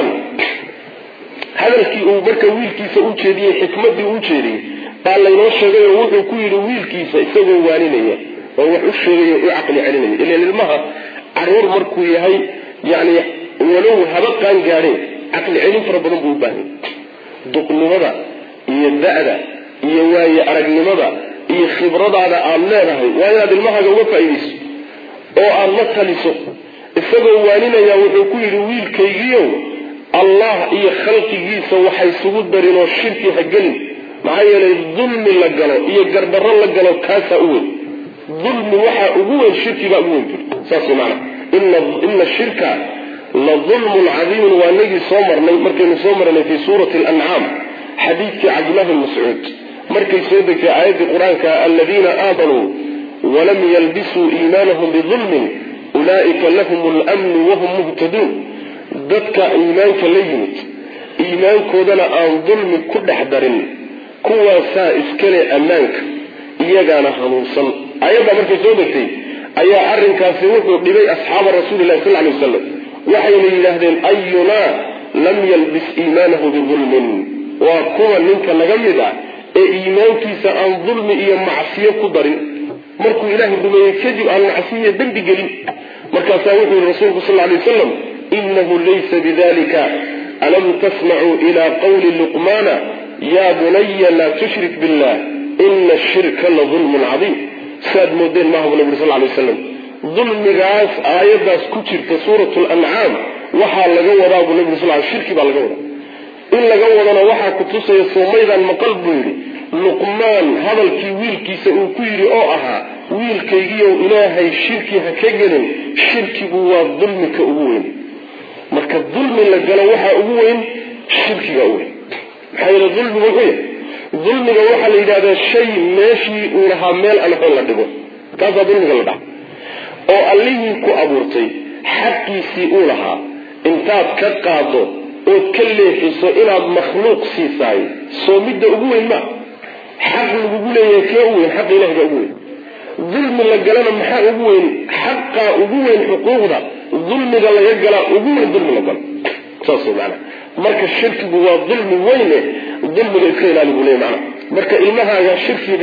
hadalkii uu marka wiilkiisa u jeediyey xikmadii u jeediyey baa laynoo sheegay oo wuxuu ku yidhi wiilkiisa isagoo waaninaya oo wax u sheegaya u caqli celinaya ilan ilmaha caruur markuu yahay yani walow haba qaan gaadheen caqli celin fara badan buu u baahanya duqnimada iyo da'da iyo waaye aragnimada iyo khibradaada aad leedahay waa inaad ilmahaaga uga faa'iidayso oo aad la taliso isagoo waaninaya wuxuu ku yidhi wiilkaygiiow allah iyo khalqigiisa waxay isugu darin oo shirki ha gelin maxaa yeelay dulmi la galo iyo gardarro la galo kaasaa u weyn dulmi waxaa ugu weyn shirkigaa ugu weyn jir saas maana ina shirka la dulmun cadiimun waa nagii soo marnay markaynu soo marnay fii suurati alancaam xadiidkii cabdullahi bn mascuud markay soo degtay aayaddii qur-aanka aladiina aamanuu walam yalbisuu iimaanahum bidulmin ulaa'ika lahum almnu wahum muhtaduun dadka iimaanka la yimid iimaankoodana aan dulmi ku dhex darin kuwaasaa iskale ammaanka iyagaana hanuunsan aayaddaa markay soo degtay ayaa arrinkaasi wuxuu dhibay asxaaba rasuulillahi sal alay wasalam waxayna yidhaahdeen ayunaa lam yalbis iimaanahu bidulmin waa kuwa ninka naga mid ah ee iimaankiisa aan dulmi iyo macsiyo ku darin markuu ilaahay rumeeyey kadib aan macsiyo dembi gelin markaasaa wuxuu yihi rasuulku sal alay wasalam inahu laysa bidalika alam tasmacuu ilaa qawli luqmaana yaa bunaya laa tushrik billah ina ashirka la dulmun cadiim saad moodeen maaha bu nabi sal alay wasalam dulmigaas aayadaas ku jirta suuratu lancaam waxaa laga wadaa bu nabi sal shirki baa laga wadaa in laga wadana waxaa kutusaya soomaydaan maqal buu yidhi luqmaan hadalkii wiilkiisa uu ku yidhi oo ahaa wiilkaygiiow ilaahay shirki ha ka gelin shirkigu waa dulmika ugu weyn marka dulmi la galo waxaa ugu weyn shirkiga u weyn maxaa yeele dulmigu wuxuu yahay dulmiga waxaa la yidhahdaa shay meeshii uu lahaa meel aan ahayn la dhigo kaasaa dulmiga la dhaca oo allihii ku abuurtay xaqiisii uu lahaa intaad ka qaado ood ka leexiso inaad makhluuq siisaay soo midda ugu weyn maa xaq lagugu leeyahay kee u weyn xaqa ilahi baa ugu weyn dulmi la galana maxaa ugu weyn xaqaa ugu weyn xuquuqda dulmiga laga galaa ugu weyn dulmi la galo saas maana marka shirkigu waa dulmi weyne dulmiga iska ilaali buu leeyahy maana marka ilmahaaga shirkiga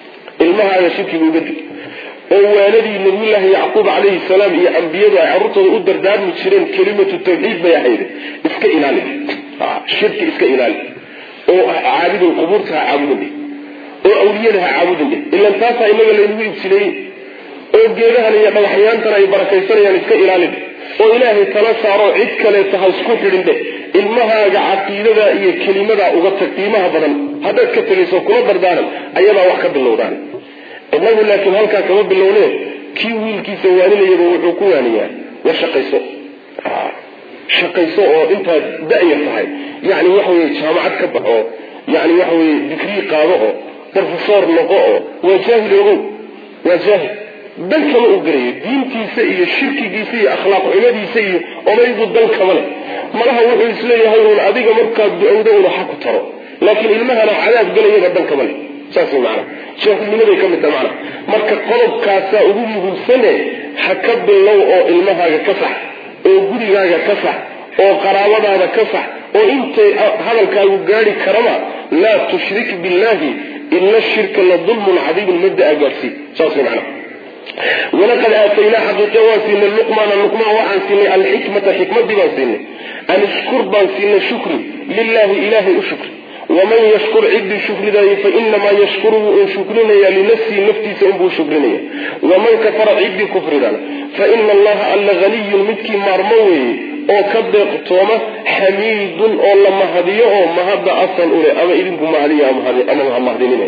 uga dig oo waanadii nabiyullaahi yacquub calayhi salaam iyo ambiyadu ay carruurtooda u dardaarmi jireen kelimatu tawxiid bay ahayd iska ilaali shirki iska ilaali oo caabudin qubuurta ha caabudin oo awliyada ha caabudin ilan taasaa inaga laynagu ibsileeyey oo geedahan iyo dhagaxyaantan ay barakaysanayaan iska ilaalin oo ilaahay tala saaro cid kaleeta ha isku xidhin dheh ilmahaaga caqiidada iyo kelimadaa uga tag qiimaha badan haddaad ka tegayso kula dardaaran ayadaa wax ka bilowdaan inagu laakiin halkaa kama bilownee kii wiilkiisa waaninayaba wuxuu ku waaniyaa war shaqayso shaqayso oo inta da'yar tahay yani waxa weeye jaamacad ka baxo yani waxa weeye digrii qaado oo professor noqo oo waa jaahil ogow waa jaahil dan kama u garayo diintiisa iyo shirkigiisa iyo akhlaaq xumadiisa iyo odaygu dan kama leh malaha wuxuu isleeyahay uun adiga markaad ducowdo una xaq ku taro laakiin ilmahana cadaab galayaba dan kama leh saas macna jaahilnimaday ka mid tahay macna marka qodobkaasaa ugu muhiimsane ha ka bilow oo ilmahaaga ka sax oo gurigaaga ka sax oo qaraabadaada ka sax oo intay hadalkaagu gaari karaba laa tushrik billahi ina shirka la dulmun cadiimun mabda'a gaarsi saas macna ولقد آتينا حقيقة واسين اللقمان وعن سين الحكمة حكمة بانسين أن اشكر بانسين شكر لله إله أشكر ومن يشكر عد شكر ذا فإنما يشكره إن شكرنا لنفسي نفتي سأنبو شكرنا ومن كفر عد كفر ذا فإن الله ألا غني متكي مرموي أو كبير قطومة حميد أو لما هديه أو ما هذا أصلا أولي أما إذنكم علي أما هدينين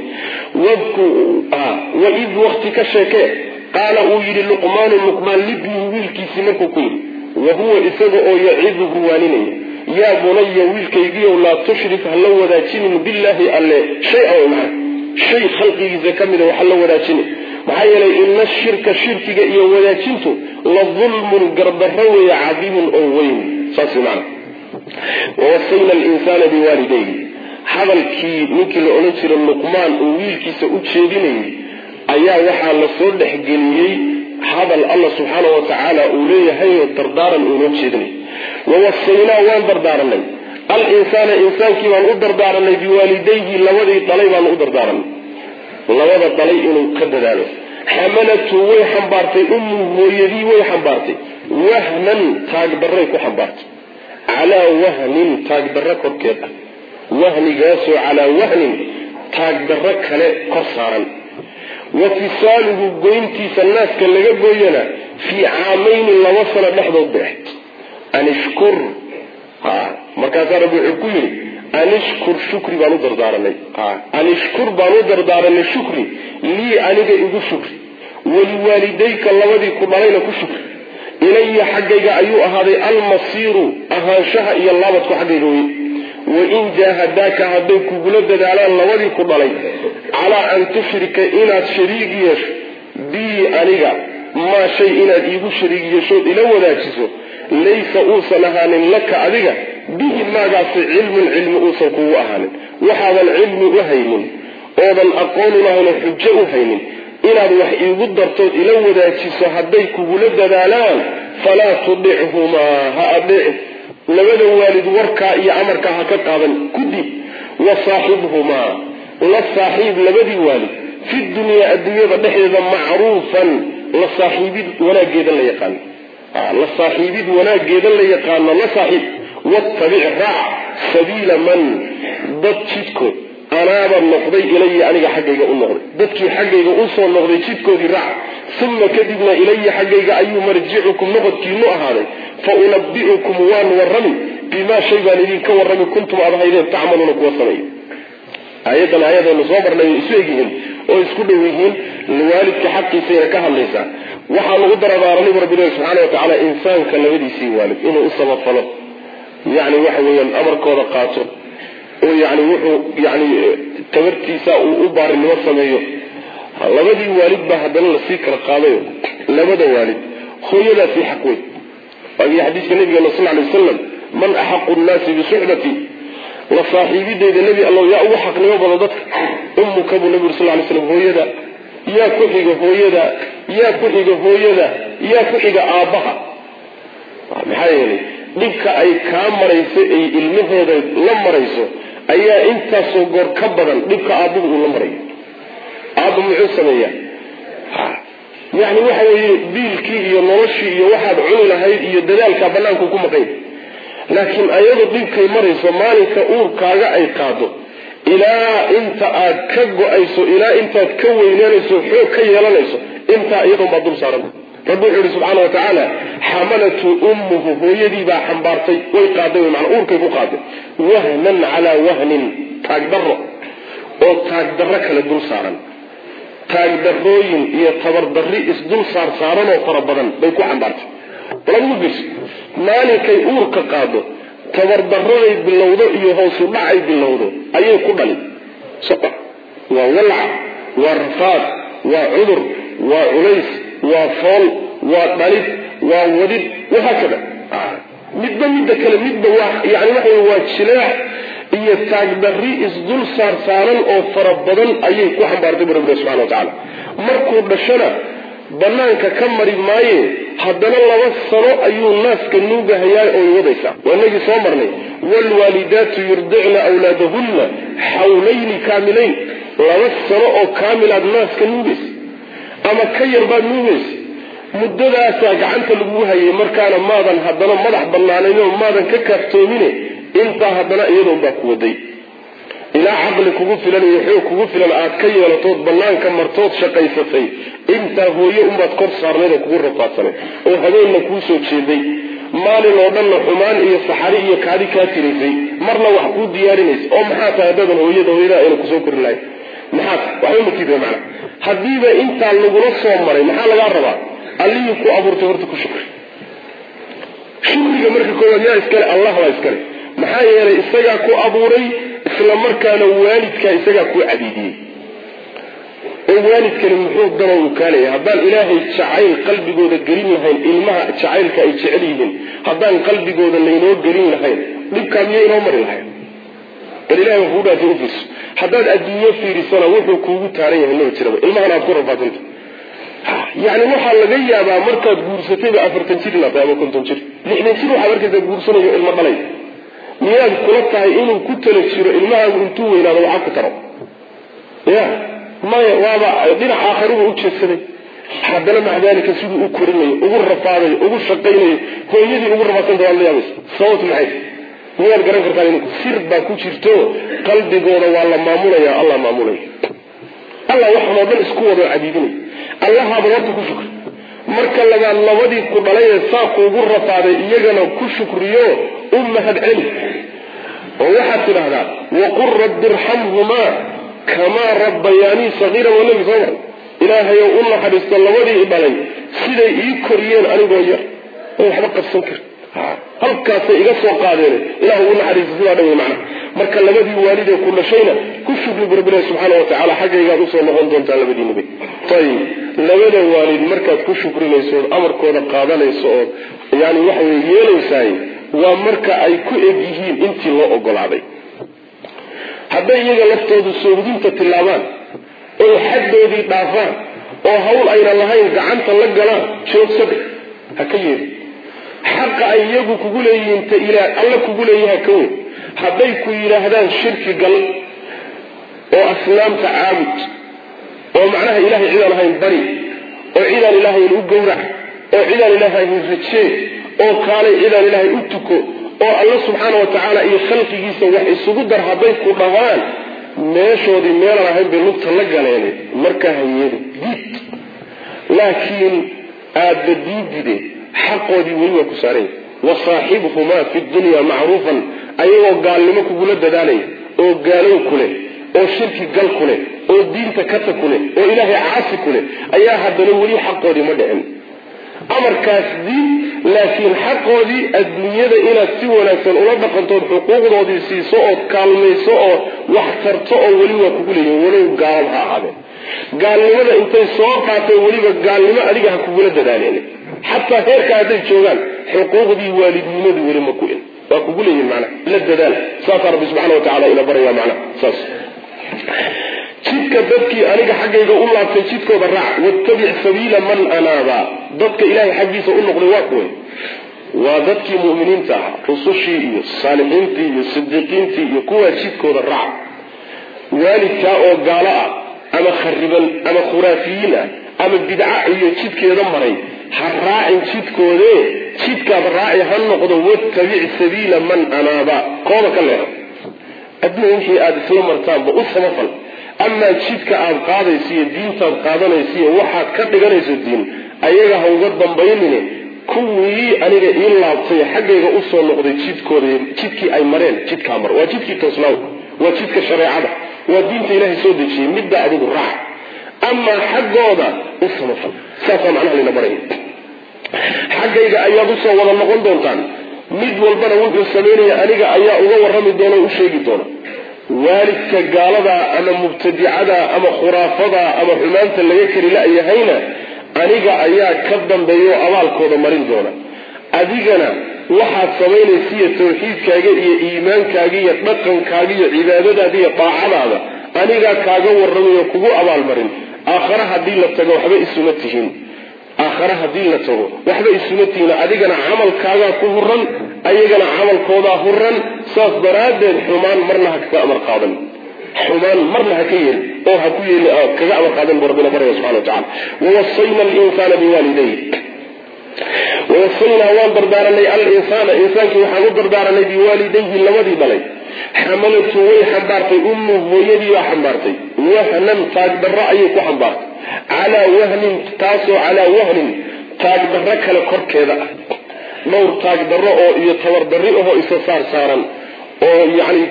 وإذ وقتك شكاء قال أويل اللقمان لبني ويلكي سمككين وهو إساق أو يعذه وانيني يا بني ويلكي ولا تشرك هلو ذاتين بالله ألا شيء أو معه شيء خلقي إذا كمل وحلو ذاتين محايا إن الشرك إيا وذاتينته لظلم قرب الروي عظيم أو وين صاصي معنا ووصينا الإنسان بوالديه هذا الكي نكي لأنشر اللقمان ويلكي سأتشيديني ayaa waxaa la soo dhaxgeliyay hadal Allah subhanahu wa ta'ala uu leeyahay dardaaran uu noo jeedinay wawasayna waan dardaaranay al insana insaanki waan u dardaaranay biwaalidayhi labadii dhalay baan u dardaaranay labada dhalay inuu ka dadaalo xamalatu way xambaartay ummu hooyadii way xambaartay wahnan taagdaray ku xambaartay ala wahnin taagdarra korkeeda wahnigaasoo ala wahnin taagdarra kale kor saaran وفصاله قوينتي سناس كان لغا قوينا في عامين لوصل نحضر بحت أن اشكر مركز ربي عكوين أن اشكر شكري بانو دردارني أن اشكر بانو دردارني شكري لي أنك إذو شكري ولوالديك الله وذي كبالين كشكر إلي حقيقة أيها هذه المصير أهانشها إيا الله بتكو حقيقوي وإن جاهداك هديك بلد على الله وذي كبالين على أن تشرك إناد شريك بي أنيقا ما شيء إناد إيقو شريك يشود إلى وذاكسه ليس أوصلها لك أذيقا به ما قاس علم أوصلكه أهان وحاذا العلم أهين أوضا أقول له الحجة أهين إناد وحي قدرتود إلى وذاكسه هديك بلد دالان فلا تضعهما هأبئ لماذا والد وركا إيا عمركا هكذا كدي وصاحبهما للصاحب لبدي والد في الدنيا بحيث معروفا للصاحب ولا جيدا ليقان للصاحب ولا جيدا ليقان للصاحب واتبع الرع سبيل من ضدتكو أنا بالنقضي إلي أنك حقيقة النقضي ضدك حقيقة أنصر النقضي تتكو ذي الرع ثم كذبنا إلي حقيقة أي مرجعكم نقضك النوع هذا فأنبئكم وان ورمي بما شيئا لذين كورمي كنتم أضحيين تعملون كوصنين آيادا نصابر لي إسوئيهن وإسكولوهن الوالد كحقي سيركها الليسا وحان قدر دارني ربنا سبحانه وتعالى إنسان كان لودي سي والد إنه أصاب الطلب يعني وحويا أمر كوضا قاتل ويعني وحو يعني تمرتي ساء أبار الوصميه لبدي والد بهدنا لسيكرا قاليه لبدا والد خويلا في حقوي وفي حديث النبي صلى الله عليه وسلم من أحق الناس بصحبتي وصاحبي ديد النبي الله يا أبو حق نيوب بلدك أمك أبو النبي صلى الله عليه وسلم هو يدا يا كحيق هو يدا يا كحيق هو يدا يا كحيق آبها محايا دبك أي كام مريسة أي المهدة لما ريسة أي انت صغر كبرا دبك آبوه لما ريسة آبو معصمية يعني وحوي بيلكي ينرشي واحد عمل هاي يدلالك بلانكو كما قيد لكن أيضا ديبك مريسو مالك أوركاغا أي قادو إلى انت أكبو أيسو إلى انت تكوينيسو حوكي يلانيسو انت أيضا بدل صارم ربنا سبحانه وتعالى حملته أمه هو يدي با حنبارتي ويقادو معنى أوركي بقادو وهنا على وهن تاقدر أو تاقدرك لدل صارم taagdarooyin iyo tabardarri isdul saaran oo fara badan bay ku xambaartay lagu bis maalikay uurka qaado tabardarray bilowdo iyo hoos u dhacay bilowdo ayay ku dhalin saqa waa walaa waa rafaad waa cudur waa culays waa fool waa dhalid waa wadid waxa kada midba kale midba waa yani waa jileec iyo taagdarri isdul saaran oo fara badan ayay ku xambaartay Rabbi subhanahu wa ta'ala markuu dhashana banaanka ka mari maaye haddana 2 sano ayuu naaska nuugahayaa oo wadaysa wanaga soo marnay wal walidatu yurdicna awladahunna hawlayn kaamilayn 2 sano oo kaamilaad naaska nuugays ama ka yarbaad nuugays muddadaas gacanta lagu hayay markaana maadan haddana madax banaanayno maadan ka kaaftoomine inta haddana iyadoo baa ku waday ila aqli kugu filan iyo xoog kugu filan aad ka yeelatood banaanka martood shaqaysatay inta hooyo umad kor saarneed kugu rafaadsanay oo habeenna ku soo jeeday maalin oo dhan xumaan iyo saxari iyo kaadi ka tirisay marna wax ku diyaarinaysa oo maxaa tahay dadan hooyada ay ku soo korinay maxaa waxay ma tiiday macna hadiiba inta lagu soo maray maxaa laga rabaa allihi ku abuurtay horta ku shukri shukriga marka koowaad yaa iskale allah waa iskale maxaa yeelay isaga ku abuuray isla markaana waalidka isaga ku cadeeyay oo waalidkani muxuu daro uu kaalay haddaan ilaahay jacayl qalbigooda gelin lahayn ilmaha jacaylka ay jecel yihiin haddaan qalbigooda laynoo gelin lahayn dhibka miyay inoo mari lahayn ilaahay wuxuu dhaafay u fiirso haddaad adduunyo fiirisana wuxuu kuugu taaran yahay loo jiraba ilmahana aad ku rafaadanta يعني waxa laga yaabaa markaad guursatay 40 jir la taabo 50 jir 60 jir waxa markaad guursanayo ilmo dhalay miyaad kula tahay inuu ku tala jiro ilmaha intuu weynaado waxa ku taro ya ma waaba dhinac aakhir uu jeesaday haddana macdaalika sidoo uu korinayo ugu rafaaday ugu shaqaynayo hooyadii ugu rafaasanta waa la yaabay sababtu maxay miyaad garan kartaa inuu sir baa ku jirto qalbigooda waa la maamulaya Allah maamulaya Allah waxa ma bal isku wada cabiidinay Allah ha baratu ku shukr marka laga labadii ku dhalay saaq ugu rafaaday iyagana ku shukriyo ummahad cali oo waxa tiraahdaa wa qur rabbirhamhuma kama rabbayani saghira wa lam yusawir ilaahay oo una xadiista labadii dhalay siday ii koriyeen anigoo yar oo waxba qabsan kar halkaas iga soo qaadeen ilaahay una xadiista sida dhan macna marka labadii waalidee ku dhashayna ku shukri Rabbi subhanahu wa ta'ala xaqayga u soo noqon doonta labadii nabi tayib labada waalid markaad ku shukrinayso amarkooda qaadanayso yani waxa weey yeelaysay waa marka ay ku egyihiin intii loo ogolaaday hadday iyaga laftoodu soogdinta tilaabaan oo xaddoodii dhaafaan oo hawl ayna lahayn gacanta la galaan joogsada ha ka yeelin xaqa ay iyagu kugu leeyihiin ta ilaa alla kugu leeyahay ka weyn hadday ku yiraahdaan shirki gal oo aslaamta caabud oo macnaha ilaahay cidaan ahayn bari oo cidaan ilaahay u gowrac oo cidaan ilaahay rajee oo kaalay cidaan ilaahay u tuko oo Allah subhanahu wa ta'ala iyo khalqigiisa wax isugu dar haday ku dhahaan meeshoodii meel ahayn bay lugta la galeen marka hayeen did laakiin aadadiide xaqoodii way ku saareen wa saahibuhuma fi dunya ma'rufan ayagoo gaalnimo kugu dadaalay oo gaalow kule oo shirki gal kule oo diinta ka takule oo ilaahay caasi kule ayaa haddana wali xaqoodii ma dhicin amarkaas diin laakiin xaqoodii adduunyada inaad si wanaagsan ula dhaqantood xuquuqdoodii siiso oo kaalmayso oo wax tarto oo wali waa kugu leeyahay wali gaal ha ahaadeen gaalnimada intay soo qaatay waliba gaalnimo adiga ha kugu dadaaleen xataa heerka haday joogaan xuquuqdii waalidnimadu wali ma ku in waa kugu leeyahay macna la dadaal saas Rabbi subhanahu wa ta'ala ila bariya macna saas jidka dadkii aniga xaggayga u laabtay jidkooda raac wattabi' sabiila man anaba dadka ilaahay xaqiisa u noqday waa kuway waa dadkii mu'miniinta ah rusushii iyo saalixiintii iyo sidiqiintii iyo kuwa jidkooda raac waalidka oo gaala ah ama khariban ama khuraafiyiin ah ama bid'a iyo jidkeeda maray ha raacin jidkooda jidkaad raaci ha noqdo wattabi' sabiila man anaba qooda kale adduunki aad isla martaan ba u samafal ama jidka aad qaadaysiyo diintaad qaadanaysiyo waxaad ka dhiganayso diin ayaga ha uga dambaynine kuwii aniga ii laabtay xaggayga u soo noqday jidkooda jidkii ay mareen jidka mar waa jidkii toosnaa waa jidka shariicada waa diinta ilaahay soo dejiyay midda adigu raac ama xaggooda u samafal saasa macnaha lina baray xaggayga ayaad usoo wada noqon doontaan mid walbana wuxuu sameynaya aniga ayaa uga warrami doona o u sheegi doona waalidka gaalada ama mubtadicada ama khuraafada ama xumaanta laga kari la-yahayna aniga ayaa ka dambeeya oo abaalkooda marin doona adigana waxaad samaynaysiiyo tawxiidkaaga iyo iimaankaaga iyo dhaqankaaga iyo cibaadadaada iyo daacadaada anigaa kaaga warramayo kugu abaalmarin aakhare haddii la tago waxba isuma tihiin aakhare haddii la tago waxba isuma tihiin adigana camalkaagaa ku huran ayagana camalkoodaa huran saas daraaddeed xumaan marna ha kaga amar qaadan xumaan marna ha ka yeelin oo ha ku yeeli kaga amar qaadan bu rabbina baraya subxana wa tacala wawasayna alinsaana biwaalidayh wawasaynaa waan dardaaranay alinsaana insaankii waxaan u dardaaranay biwaalidayhi labadii dhalay xamalatu way xambaartay ummu hooyadii baa xambaartay wahnan taagdarro ayay ku xambaartay calaa wahnin taasoo calaa wahnin taagdarro kale korkeeda ah dhowr taagdarro oo iyo tabardarri ahoo isa saar saaran oo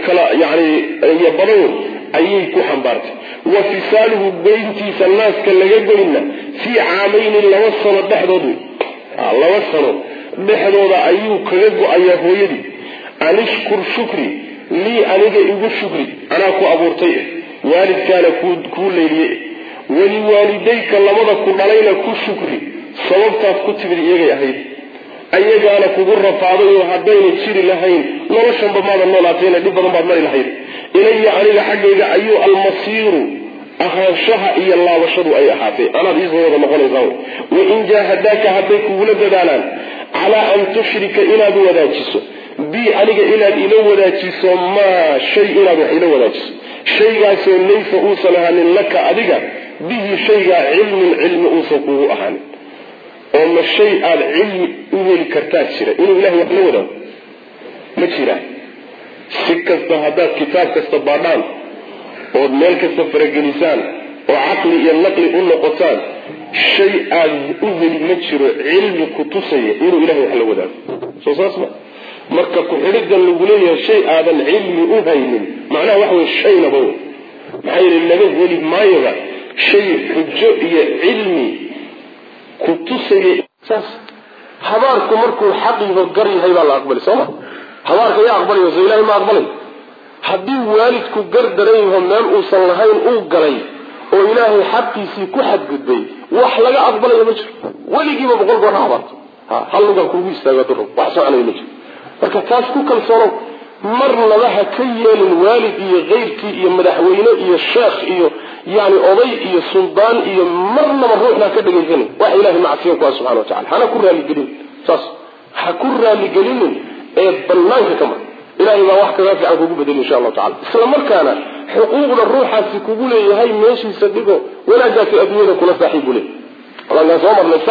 iyo badan ayay ku xambaartay wa fisaaluhu goyntiisa naaska laga goyna fii caamayni 2 sano dhexdood 2 sano dhexdooda ayuu kaga go-ayaa hooyadii anishkur shukri lii aniga igu shukri anaa ku abuurtay waalidkaana kuu leeliye waliwaalidayka labada ku dhalayna ku shukri sababtaad ku timid iyagay ahayd ayagaana kugu rafaaday oo haddayna jiri lahayn noloshanba maadan noolaatayna dhib badan baad mari lahayd ilaya aniga xaggayga ayuu almasiiru ahaanshaha iyo laabashadu ay ahaatay anaad iisoo wada noqonaysaa wain jaahadaaka hadday kugula dadaalaan calaa an tushrika inaad wadaajiso bi aniga inaad ila wadaajiso maa shay inaad wax ila wadaajiso shaygaasoo laysa uusan ahaanin laka adiga bihi shaygaa cilmi uusan kugu ahaanin oo ma shay aada cilmi u heli kartaa jira inuu ilahay wax la wadaago ma jiraan si kasta haddaad kitaab kasta baadhaan ood meel kasta faragelisaan oo caqli iyo naqli u noqotaan shay aad u heli ma jiro cilmi ku tusaya inuu ilahay wax la wadaago soo saas ma marka ku-xidhidan lagu leeyahay shay aadan cilmi u haynin macnaha waxa wey shaynaba wey maxaa yeele laga heli maayoba shay xujo iyo cilmi ku tusaya saas habaarku markuu xaqiiba gar yahay baa la aqbali sooma habaarka yaa aqbalayo soo ilahay ma aqbalay haddii waalidku gar daran yaho meel uusan lahayn uu galay oo ilaahay xaqiisii ku xadgudbay wax laga aqbalayo ma jiro weligiiba 100 goor ha habaarto hal lugaa kugu istaaga duro wax soconayo ma jiro marka taas ku kalsoonow marnaba ha ka yeelin waalid iyo keyrkii iyo madaxweyne iyo sheekh iyo oday iyo suldaan iyo marnaba ruuxna ka dhagaysanin wax ilaahay macsiyo ku ah subxana wa tacala hana ku raaligelin saas ha ku raaligelinin ee bannaanka ka mar ilaahay baa wax kaga fiican kugu bedeli insha allahu tacala isla markaana xuquuqda ruuxaasi kugu leeyahay meeshiisa dhigo wanaagaasi adduunyada kula saaxiibu leh walaan soo marnay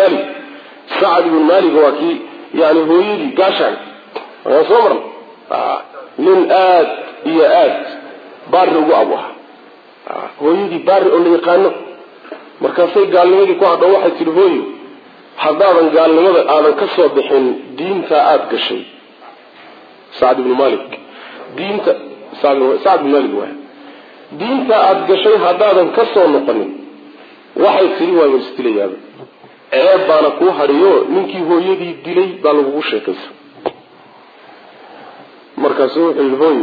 sacad ibn maalik waa kii hooyadii gaashaan waan soo marnay nin aad iyo aad baari ugu abuha hooyadii baari oo la yaqaano markaasay gaalnimadii ku hadho waxay tihi hooyo haddaadan gaalnimada aadan ka soo bixin diinta aada gashay sacd ibnu malik waay diinta aada gashay haddaadan ka soo noqonin waxay tihi waa waistilayaaba ceeb baana kuu hadhiyo ninkii hooyadii dilay baa lagugu sheekaysa markaasuu wuxuu yidhi hooyo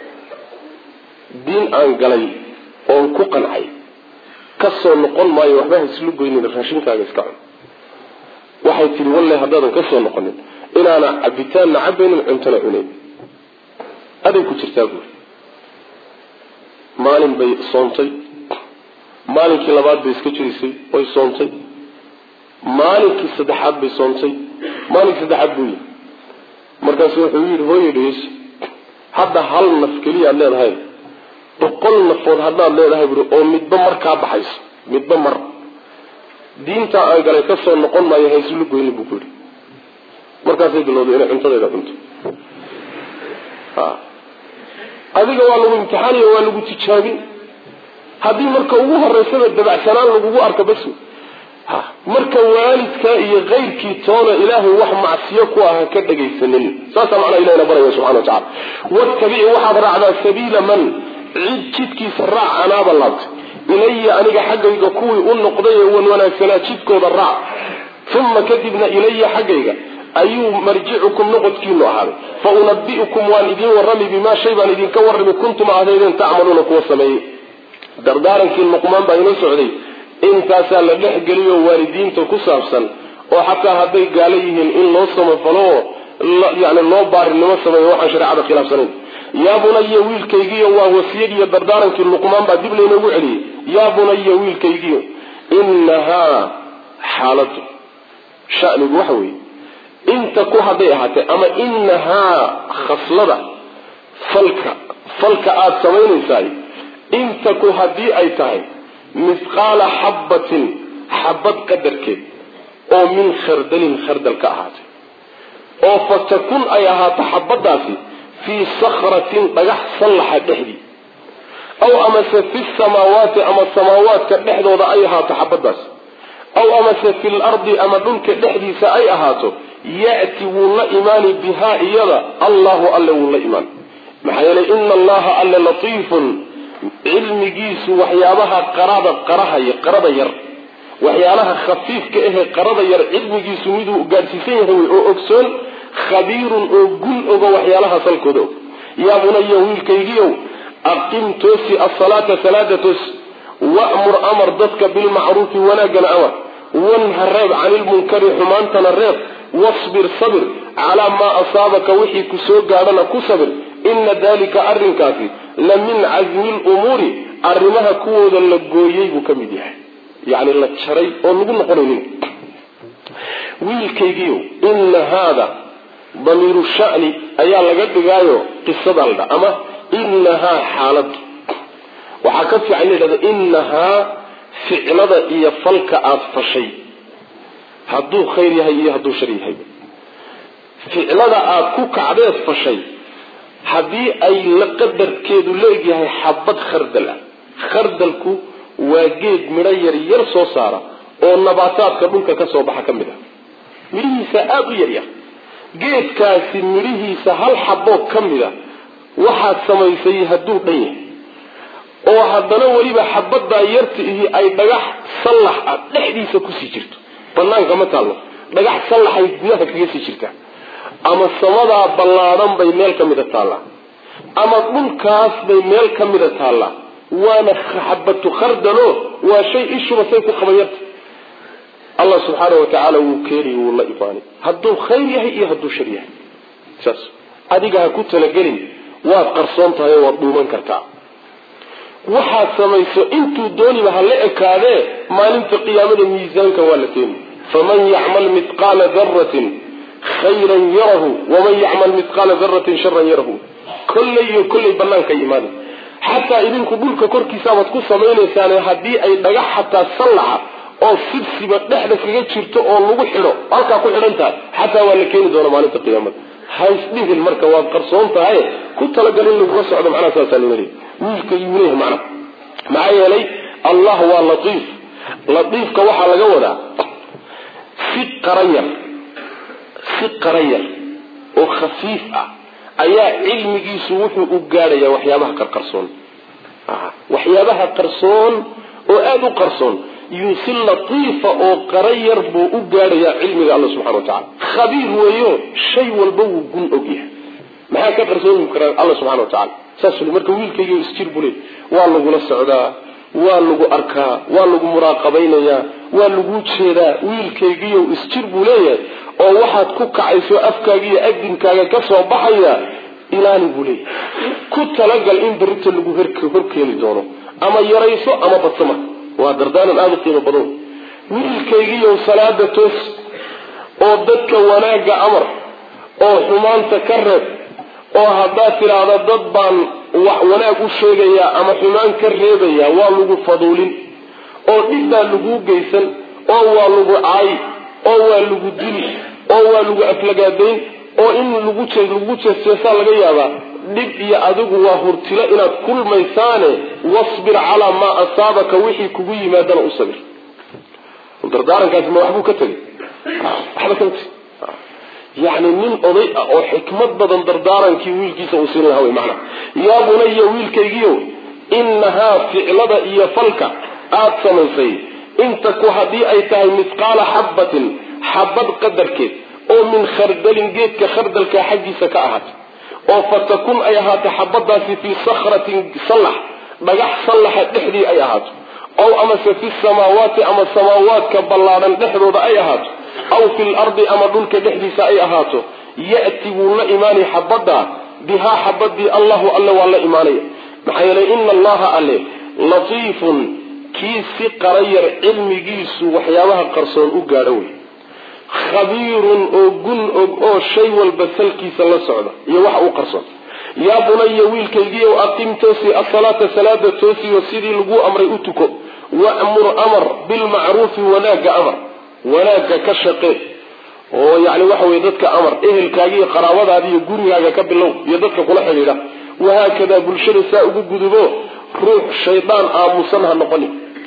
diin aan galay oon ku qancay ka soo noqon maayo waxba haislu goynin raashinkaaga iska cun waxay tihi wallahi haddaadan ka soo noqonin inaana cabitaanna cabaynin cuntana cunayn aday ku jirtaa buuri maalin bay soontay maalinkii labaad bay iska jirisay way soontay maalinkii saddexaad bay soontay maalinkii saddexaad buu yihi markaasu wuxuu yidhi hooyo dhegeyso hadda hal naf keliya aad leedahay 100 nafood haddaad leedahay buuri oo midba markaa baxayso midba mar diinta aan galay ka soo noqon maayo hayslu goyni buu ku yidhi markaasay bilowday inay cuntadeeda cunto adiga waa lagu imtixaaniyo waa lagu tijaabin haddii marka ugu horeysaba dabacsanaan lagugu arko bas marka waalidka iyo keyrkii toona ilaahay wax macsiyo ku ah ka dhagaysanin saasa macnaa ilahina baraya subxana wa tacala wattabici waxaad raacdaa sabiila man cid jidkiisa raac anaaba laabtay ilaya aniga xaggayga kuwii u noqday ee wan wanaagsanaa jidkooda raac ثم كذبنا إلي حقيقة أيو مرجعكم نقدكين هذا فأنبئكم والدين والرمي بما شيبا إذن كورم كنتم عذيدين تعملون كوسمي دردارا كي النقمان بين سعودي انت سال لحق لي والدين تكسابسا وحتى هذي قاليهن إن نصم فلو يعني الله بار النصم يوحى شريعة خلاف سنين يا بني ويل كيجي ووصية دردارا كي النقمان بدب لي نوعلي يا بني ويل كيجي إنها حالته شأن الوحوي انت كهديها أما إنها خصلة فلك آد سمين ساي انت كهدي أي تاي مثقال حبة قدر كي أو من خردل كأهات أو فتكون أيها تحبط داسي في صخرة بجح صلح دحدي أو أمس في السماوات أما السماوات كدحد وضع أيها تحبط داسي أو أمس في الأرض أما دونك دحدي سأي أهاته يأتي والله إيمان بها إيضا الله ألا والله إيمان محيالي إن الله ألا لطيف علم جيس وحيالها قرابة ير وحيالها خفيف كإيه قرابة ير علم جيس ميدو قارسيسيه هو أكسون خبير أقول وحيالها سلكدو يا بني ويل كيجيو أقيم توسي الصلاة ثلاثة وأمر أمر ضدك بالمعروف ولا جن أمر وانهى الرب عن المنكر حمانتنا الرب واصبر صبر على ما أصابك وحي كسوق على كسبر إن ذلك أرن كافي لمن عزم الأمور أرنها كود اللقويي بكمديها يعني لكشري ونقول نقولين ويل كيجيو إن هذا ضمير الشأن أيها لقد قايو قصة الله أما إنها حالة وحكت عني لذا إنها فعلة إيا فلك أطفشي هدو خيري هي هدو شري هي فعلة أكوك عديد فشي هدي أي لقدر كيدو ليجي هي حبت خردلكو واجيد مرير يرسو سارة والنباتات كبنك كسو بحكم بها مريه سآب يريا جيد كاسي مريه سهل حبوك كمدا waxaad samaysay haduu dhan oo hadana waliba xabada yartii ay dhagax sallax ah dhexdiisa ku sii jirto banaanka ma taalo dhagax sallax ay gudaha kaga sii jirta ama samada ballaaran bay meel kamid taala ama dhulkaas bay meel kamid taala waana xabatu khardalo waa shay ishu basay ku qabayirta Allah subhanahu wa ta'ala wuu keeri wuu la ifaani haduu khayr yahay iyo haduu shar yahay saas adiga ku talagelin waad qarsoon tahay waad dhuuman kartaa waxaad samayso intuu dooniba ha la ekaadee maalinta qiyaamada miisaanka waa la keeni faman yacmal mithqaala dharratin khayran yarahu waman yacmal mithqaala dharratin sharran yarahu kolley banaanka imaada xataa idinku dhulka korkiisa baad ku samaynaysaan haddii ay dhagax xataa sallaxa oo sibsiba dhexda kaga jirto oo lagu xidho halkaa ku xidhan tahay xataa waa la keeni doona maalinta qiyaamada haysdhigin marka waad qarsoon tahay ku talagalin lagu socdo macnaha saasaan leeyahay wiilka yuuleeyahay macnaha yeelay Allah waa latiifka waxa laga wadaa si qarayar oo khafiif ah ayaa cilmigiisu wuxuu u gaaraya waxyaabaha qarsoon waxyaabaha qarsoon oo aad u qarsoon yuusil latiifa oo qarayar buu u gaaraya cilmiga Allah subhanahu wa ta'ala khabiir weeyo shay walba uu gun ogyahay maxaa ka qarsoon kara Allah subhanahu wa ta'ala saasuu marka wiilkaygu isjir bulay waa lagu la socdaa waa lagu arkaa waa lagu muraaqabaynaya waa lagu jeedaa wiilkaygu isjir bulay oo waxaad ku kacayso afkaaga iyo adinkaaga ka soo baxaya ilaani bulay ku talagal in barita lagu horkeeli doono ama yarayso ama badsama waa dardaanan aad u qiimo badan wiilkaygu salaada toos oo dadka wanaaga amar oo xumaanta ka reeb oo hadaa tiraada dad baan wax wanaag u sheegaya ama xumaan ka reebaya waa lagu faduulin oo dhibba lagu geysan oo waa lagu caay oo waa lagu dili oo waa lagu aflagaadeyn oo in lagu jeesto laga yaaba dhib iyo adigu waa hurtila inaad kulmaysaane wasbir ala ma asaabaka wixii kugu yimaadana u sabir dardaarankaas ma waxbu ka tagay waxba ka tagay يعني من أضيء أو حكمة بدن دردارا كي ويل كيسا وسيرها هوي معنا يا بني ويل كيجيو إنها فعلة إيا فلك آت سمنسي إن تكو هدي أيتها مثقال حبة حبض قدر كيد أو من خردل جيد كخردل كحجي سكاهات أو فتكون أيهات حبض في صخرة صلح بجح صلح تحدي أيهات أو أمس في السماوات أما السماوات كبلارا نحرد أيهات أو في الأرض أما دولك تحدي سأيهات يأتي ولا إيماني حبضها بها حبضي الله والله إيماني محيلا إن الله عليه لطيف كيس قرير علم جيس وحياوها قرصون أقاروي خبير أقن أو شيء والبسل كيس الله سعودة يوح قرصون يا بني ويل كيجي وأقيم توسي الصلاة صلاة توسي وسيدي لقو أمر أتكو وأمر بالمعروف وناك أمر وناك كشقي ويعني وحو يددك أمر إيه الكاجي قراوات هذه يقولي هذا كبلو يددك كل حليلة وهكذا بلشر ساء قدبو روح الشيطان آموسنها نقني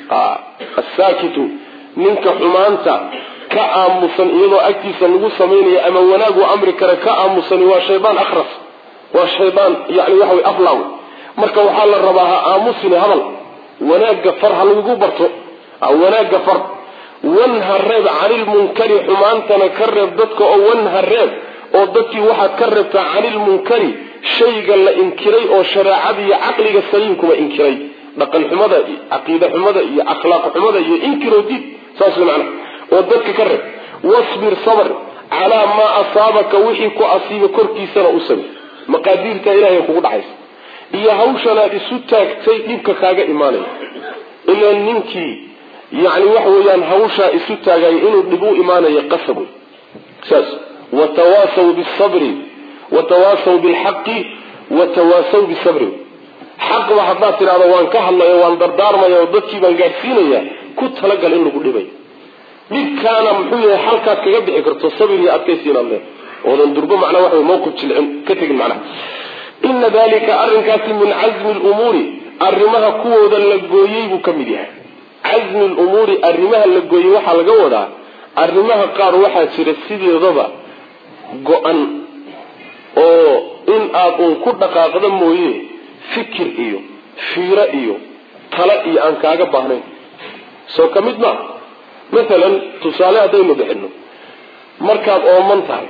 الساكت منك حمانتا كآموسن إيضو أكتسا نقول سميني أما وناق أمرك كآموسن والشيطان أخرس والشيطان يعني وحو أفلاو مركا وحال الرباها آموسني هبل وناق فرها لنقوبرتو أو وناق فر وانها الرب عن المنكر حمانتنا كرب ضدك أو وانها الرب أو ضدك واحد كربت عن المنكر شيء قال إنكري أو شراعي عقلي السليم كما إنكري بقى الحمادة عقيدة حمادة أخلاق حمادة إنكروا دي ساسل معنا وضدك كرب واصبر صبر على ما أصابك وحيك أصيب كركي سنة أسمي مقادير تإله يقول عيس إيا هوشنا إسوتاك تيبك كاقا إيماني إلا ننكي يعني وحويان هوشا إسوتاك إنو دبو إيماني يقصبوا ساس وتواصوا بالصبر وتواصوا بالحق وتواصوا بالصبر حق وحضات العروان كهلا يوان دردار ما يوضكي بانقاسينيا كنت هلقا لإنه قل لبي لك كان محوية حلقة كيبدأ إكرت الصبر يأتكيسين الله ونندربه معنا وحوي موقف كتك معنا إن ذلك أرنكاس من عزم الأمور أرمها قوة اللقويي بكملها عزم الأمور أرمها اللقويي وحا لقوة أرمها قار وحا سيرسيدي ضبا قوان oo in aad ku dhaqaaqdo mooyee fikir iyo fiira iyo tala iyo aan kaaga baahnayn soo kamidna mesela tusaale hadaynu bixino markaad ooman tahay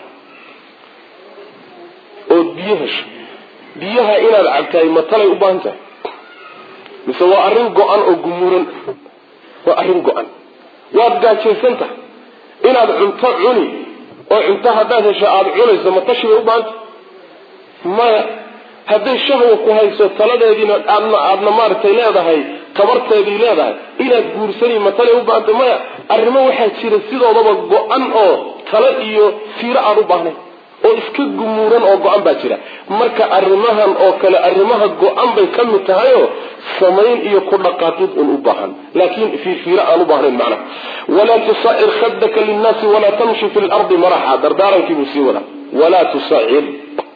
oo biyaha inaad cabtay ma talay u baahan tahay mise waa arrin go'an oo gumuran waa arrin go'an waad gaajaysan tahay inaad cunto cuni oo cunto haddaad hesho aad cunayso ma tashi u baahan tahay ما هذا الشهوة كهيسو تلادين أدنى مارتي لهذا تبرتي لهذا إلى جورسني مثلا وبعد ما الرمى واحد سير السيدة وضبط قان أو تلاديو سير أربعة أو إسكت جموران أو قان باترا مركا الرماهن أو كلا الرماها قان بيكم تهايو سمين إيو كل قاتل أربعة لكن في سير أربعة المعنى ولا تصعر خدك للناس ولا تمشي في الأرض مرحا دردارا كبسيولا ولا تصعر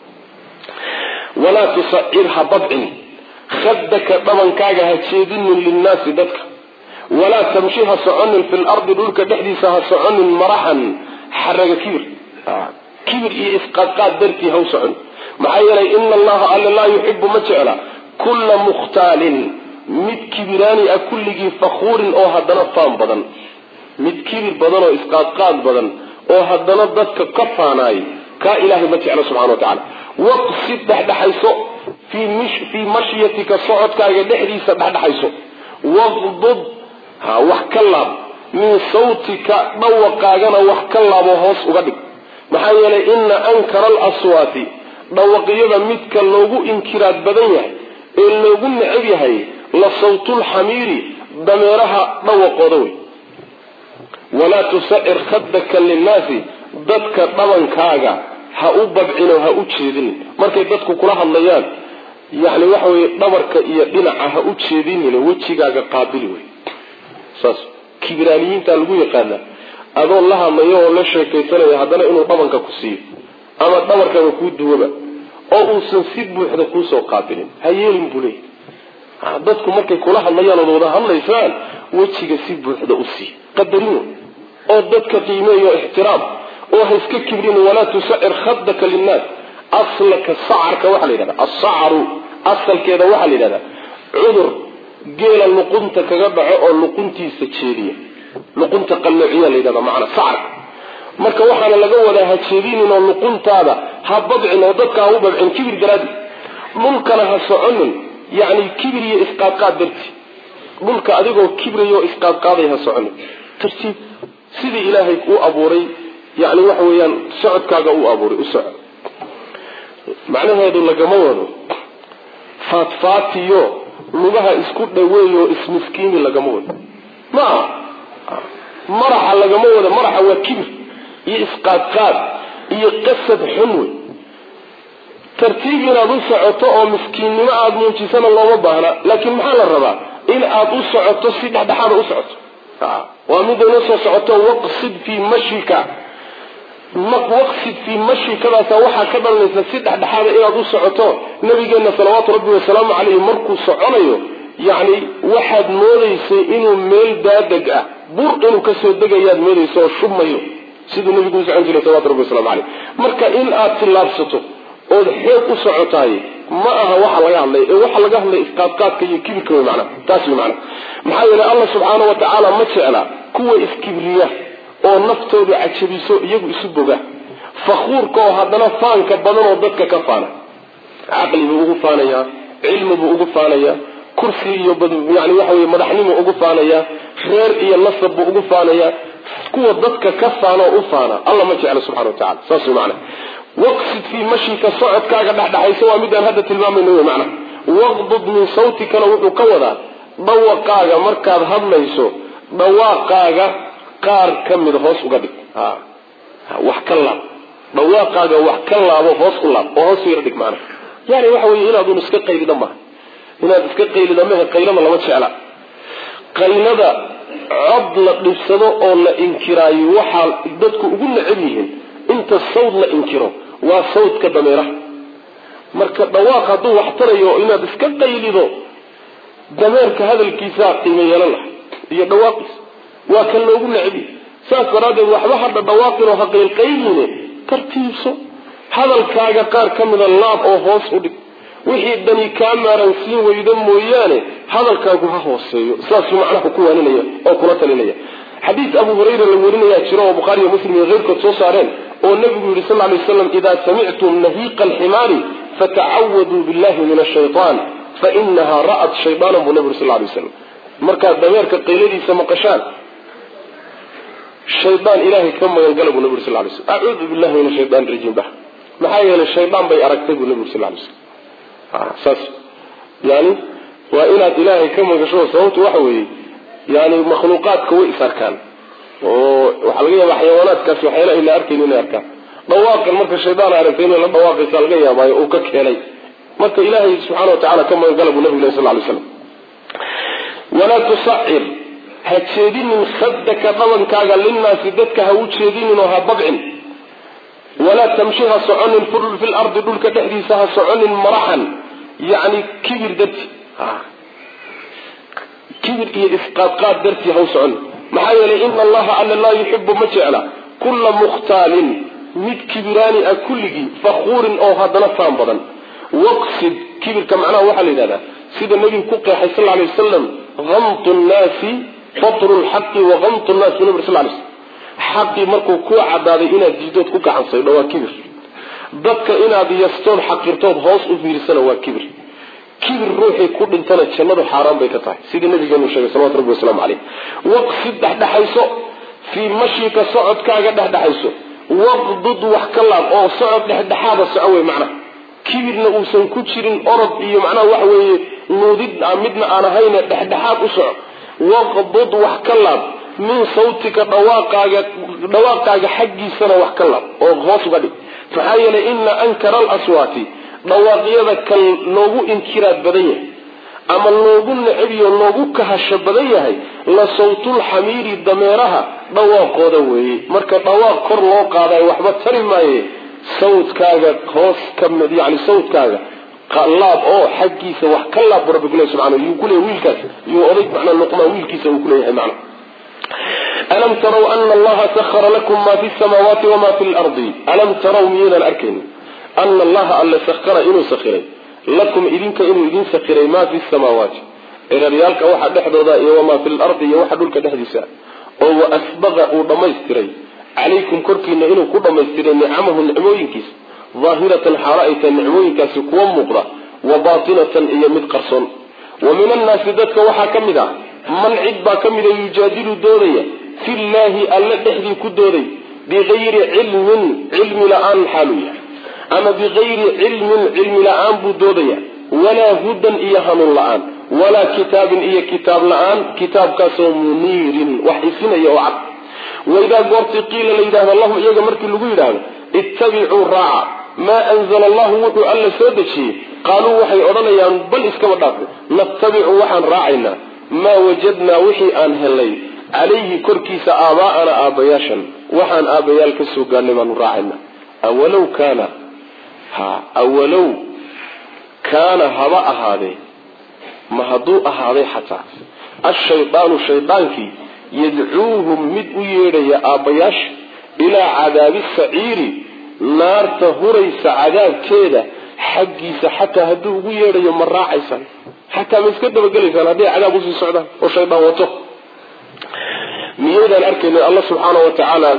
ولا تصعرها بضع خدك طبعا كاجا هتشيدين للناس دتك ولا تمشيها سعن في الأرض دولك تحديثها سعن مرحا حرق كبر إسقاطات درتي هو سعن معايا إن الله لا يحب مجعلا كل مختال مد كبراني أكل جي فخور أو هدنا فام بدن مد كبر بدن أو إسقاطات بدن أو هدنا دتك كفاناي كإله مجعلا سبحانه وتعالى وقصد دحدحيسو في مشيتك صعدك دحديس دحدحيسو واغضض وحكلاب من صوتك دوقاغنا وحكلاب وهوس ugadhig maxaa yeelay in ankara al-aswat dawaqiyada midka loogu inkiraad badan yahay ee loogu necab yahay la sawtul hamiri dameeraha dawaqooda way wala tusa'ir khaddaka lin-nasi dadka dhabankaaga ha u babcino ha u jeedin markay dadku kula hadlayaan yaani waxa way dhabarka iyo dhinaca ha u jeedin wajigaaga qaabili way saas kibraaniinta lagu yaqaan adoo la hadlayo oo la sheekaysanaya hadana inuu dhabanka ku siiyo ama dhabarka ku duwaba oo uu si buuxda ku soo qaabilin hayeelin bulay dadku markay kula hadlayaan oo wada hadlaysaan wajiga si buuxda u sii qadarin oo dadka qiimeeyo ixtiraam وهسك كبرين ولا تسعر خدك للناس أصلك الصعر كوحل هذا الصعر أصل كذا وحل هذا عذر جيل اللقنة كجبع أو اللقنتي ستشيرية لقنة قلعية لهذا معنى صعر marka waxaana laga wadaa ha jeedinin oo luquntaada ha badcin oo dadka ha u babcin kibir daraadi dhulkana ha soconin yani kibir iyo isqaadqaad darti dhulka adigoo kibriyo isqaadqaaday ha soconin tartiib sidii ilaahay u abuuray yani waxa weeyaan socodkaaga u abuuray u soco macnaheedu lagama wado faatfaatiyo lugaha isku dhaweeyo ismiskiini lagama wado maraxa lagama wado maraxa waa kibir iyo isqaadqaad iyo qasad xun wey tartiib inaad u socoto oo miskiinnimo aada muujisana looma baahna laakiin maxaa la rabaa in aad u socoto si dhexdhexaada u socoto waa mid ayna soo socoto waqsid fii mashika waqsid fii mashikadaasa waxaa ka dhalanaysa si dhexdhexaada inaad u socoto nabigeena salawaatu rabbi wasalaamu caleyhi markuu soconayo yani waxaad moodaysay inuu meel daadeg ah bur inuu kasoo degayaad moodaysa oo shubmayo siduu nabigu u socon jiray salawatu rabbi wasalaamu caleyh marka in aad tillaabsato ood xoog u socotaay ma aha waxa laga hadlay ee waxa laga hadlay isqaadqaadka iyo kibirka way macna taas way macna maxaa yeelay Allah subhanahu wa ta'ala ma jecla kuwa iskibriya oo naftooda cajabiso iyagu isu boga fakhuurka oo hadana faanka badan oo dadka ka faana aqli buu ugu faanaya cilmi buu ugu faanaya kursi iyo yani waxa weeye madaxnimo ugu faanaya reer iyo nasab buu ugu faanaya kuwa dadka ka faana oo u faana Allah ma jecla subhanahu wa ta'ala saas way macna waqsid fi mashika socodkaaga dhaxdhaxayso waa midaan hadda tilmaamayno way macna waqdud min sawtika wuxuu ka wadaa dhawaqaaga markaad hadlayso dhawaaqaaga qaar kamid hoos uga dhig wax ka laab dhawaaqaaga wax ka laabo hoos u laab oo hoos yar dhig macna yani waxa weeye inaad iska qaylida ma inaad iska qaylida ma qaylada lama jecla qaylada cod la dhibsado oo la inkiraayo waxa dadku ugu neceb yihiin inta sawd la inkiro waa sawdka dameeraha marka dhawaaq hadduu wax tarayo inaad iska qaylido dameerka hadalkiisa qiimo yeelan laha iyo dhawaaqis waa kan loogu necbi saas daraadeed waxba hadda dhawaaqino ha qaylqayline tartiibso hadalkaaga qaar ka mida laab oo hoos u dhig wixii dani kaa maaransiin weydo mooyaane hadalkaagu ha hooseeyo saasuu macnaha ku waaninaya oo kula talinaya xadiis abu hurayra la warinaya jiro oo bukhaari iyo muslim iyo keyrkood soo saareen oo nabigu yidhi sal alay wasalam idaa samictum nahiiqa alximaari fatacawwaduu billahi min ashaytaan fainaha ra'at shaydaanan buu nabigu sal alay wasalam markaad dameerka qayladiisa maqashaan shaydaan ilaahay ka magangala buu nabigu sal alay wasalam acuudu billahi min ashaytaan rajiim bah maxaa yeelay shaydaan bay aragtay buu nabigu sal alay wasalam saas yani waa inaad ilaahay ka magasho sababtu waxa weeye yani makhluuqaadka way is arkaan oo waxa laga yaabaa xayawaanaadkaas waxyaalaha ila arkaynin inay arkaan dhawaaqan marka shaydaan aragtay inuu la dhawaaqaysa laga yaabaayo uu ka keenay marka ilaahay subxaanahu wa tacaala ka magangala buu nabigu sal alay wasalam walaa tusacir ha jeedinin khadaka dhabankaaga linnaasi dadka ha u jeedinin oo ha babcin walaa tamshi ha soconin fi lardi dhulka dhexdiisa ha soconin maraxan yani kibir darti kibir iyo isqaadqaad dartii ha u soconin maxaa yeelay ina allaha alla laa yuxibu ma jecla kulla mukhtaalin mid kibiraani ah kulligii fakhuurin oo haddana faan badan waqsid kibirka macnaha waxaa la yidhahdaa sida nabigu ku qeexay sal alay wasalam gamtu nnaasi fatru lxaqi wa gamtu nnaasi nabi sal lay slam xaqii markuu ku cadaaday inaad diidood ku gacansaydho waa kibir dadka inaad yastood xaqirtood hoos u fiirsana waa kibir kibir ruuxii ku dhintana jannadu xaaraan bay ka tahay sidii nabigeenu sheegay salawatu rabbi wasalaamu caleyh waqsid dhexdhexayso fii mashika socodkaaga dhexdhexayso waqdud wax ka laab oo socod dhexdhexaada soco wey macnaha kibirna uusan ku jirin orod iyo macnaha waxa weeye nuudid midna aan ahayne dhexdhexaad u soco waqdud wax ka laab min sawtika dhawaaqaaga xaggiisana wax ka laab oo hoos uga dhig maxaa yeelay ina ankara alaswaati dhawaaqyada kan loogu inkiraad badan yahay ama loogu necbiyo loogu kahasho badan yahay la sawtulxamiiri dameeraha dhawaaqooda weeye marka dhawaaq kor loo qaadayo waxba tari maaye sawdkaaga hoos kamid yani sawdkaaga laab oo xaggiisa wax ka laab rabbi kuleh subxaanahu yuu kuleeyahay wiilkaas yuu oday macnaa luqmaan wiilkiisa uu kuleeyahay macna alam taraw ana allaha sakhara lakum ma fi samaawaati wama fi lardi alam taraw miyaydaan arkayni ana allaha alla sakhara inuu sakhiray lakum idinka inuu idin sakhiray maa fi samaawaati ciraryaalka waxa dhexdooda iyo wamaa fi lardi iyo waxa dhulka dhexdiisa oo waasbaqa uu dhammaystiray calaykum korkiina inuu ku dhamaystiray nicamahu nicmooyinkiis daahiratan xaalo ay tahay nicmooyinkaasi kuwa muuqda wa baatinatan iyo mid qarsoon wa min annaasi dadka waxaa ka mid ah man cid baa ka mida yujaadilu doodaya fi llaahi alla dhexdii ku dooday bigayri cilmin cilmi la-aan xaalu yahay ama bigayri cilmin cilmi la-aan buu doodaya walaa hudan iyo hanuun la-aan walaa kitaabin iyo kitaab la-aan kitaabkaasoo muniirin wax isinaya oo cad waidaa goortii qiila la yidhahdo lahum iyaga markii lagu yidhaahdo ittabicuu raaca maa anzala allahu wuxuu alla soo dejiyey qaaluu waxay odhanayaan bal iskaba dhaafay nattabicu waxaan raacaynaa maa wajadnaa wixii aan helnay calayhi korkiisa aabaa'ana aabbayaashan waxaan aabbayaal ka soo gaarnay baanu raacayna awalow kaana haba ahaadee ma hadduu ahaaday xataa ashaydaanu shaydaankii yadcuuhum mid u yeedhaya aabbayaasha ilaa cadaabi saciiri naarta huraysa cadaabkeeda xaggiisa xataa hadduu ugu yeedhayo ma raacaysaan xataa ma iska dabagelaysaan hadday cadaab usii socdaan oo shaydaan wato miyaydaan arkaynay alla subxaana wa tacaala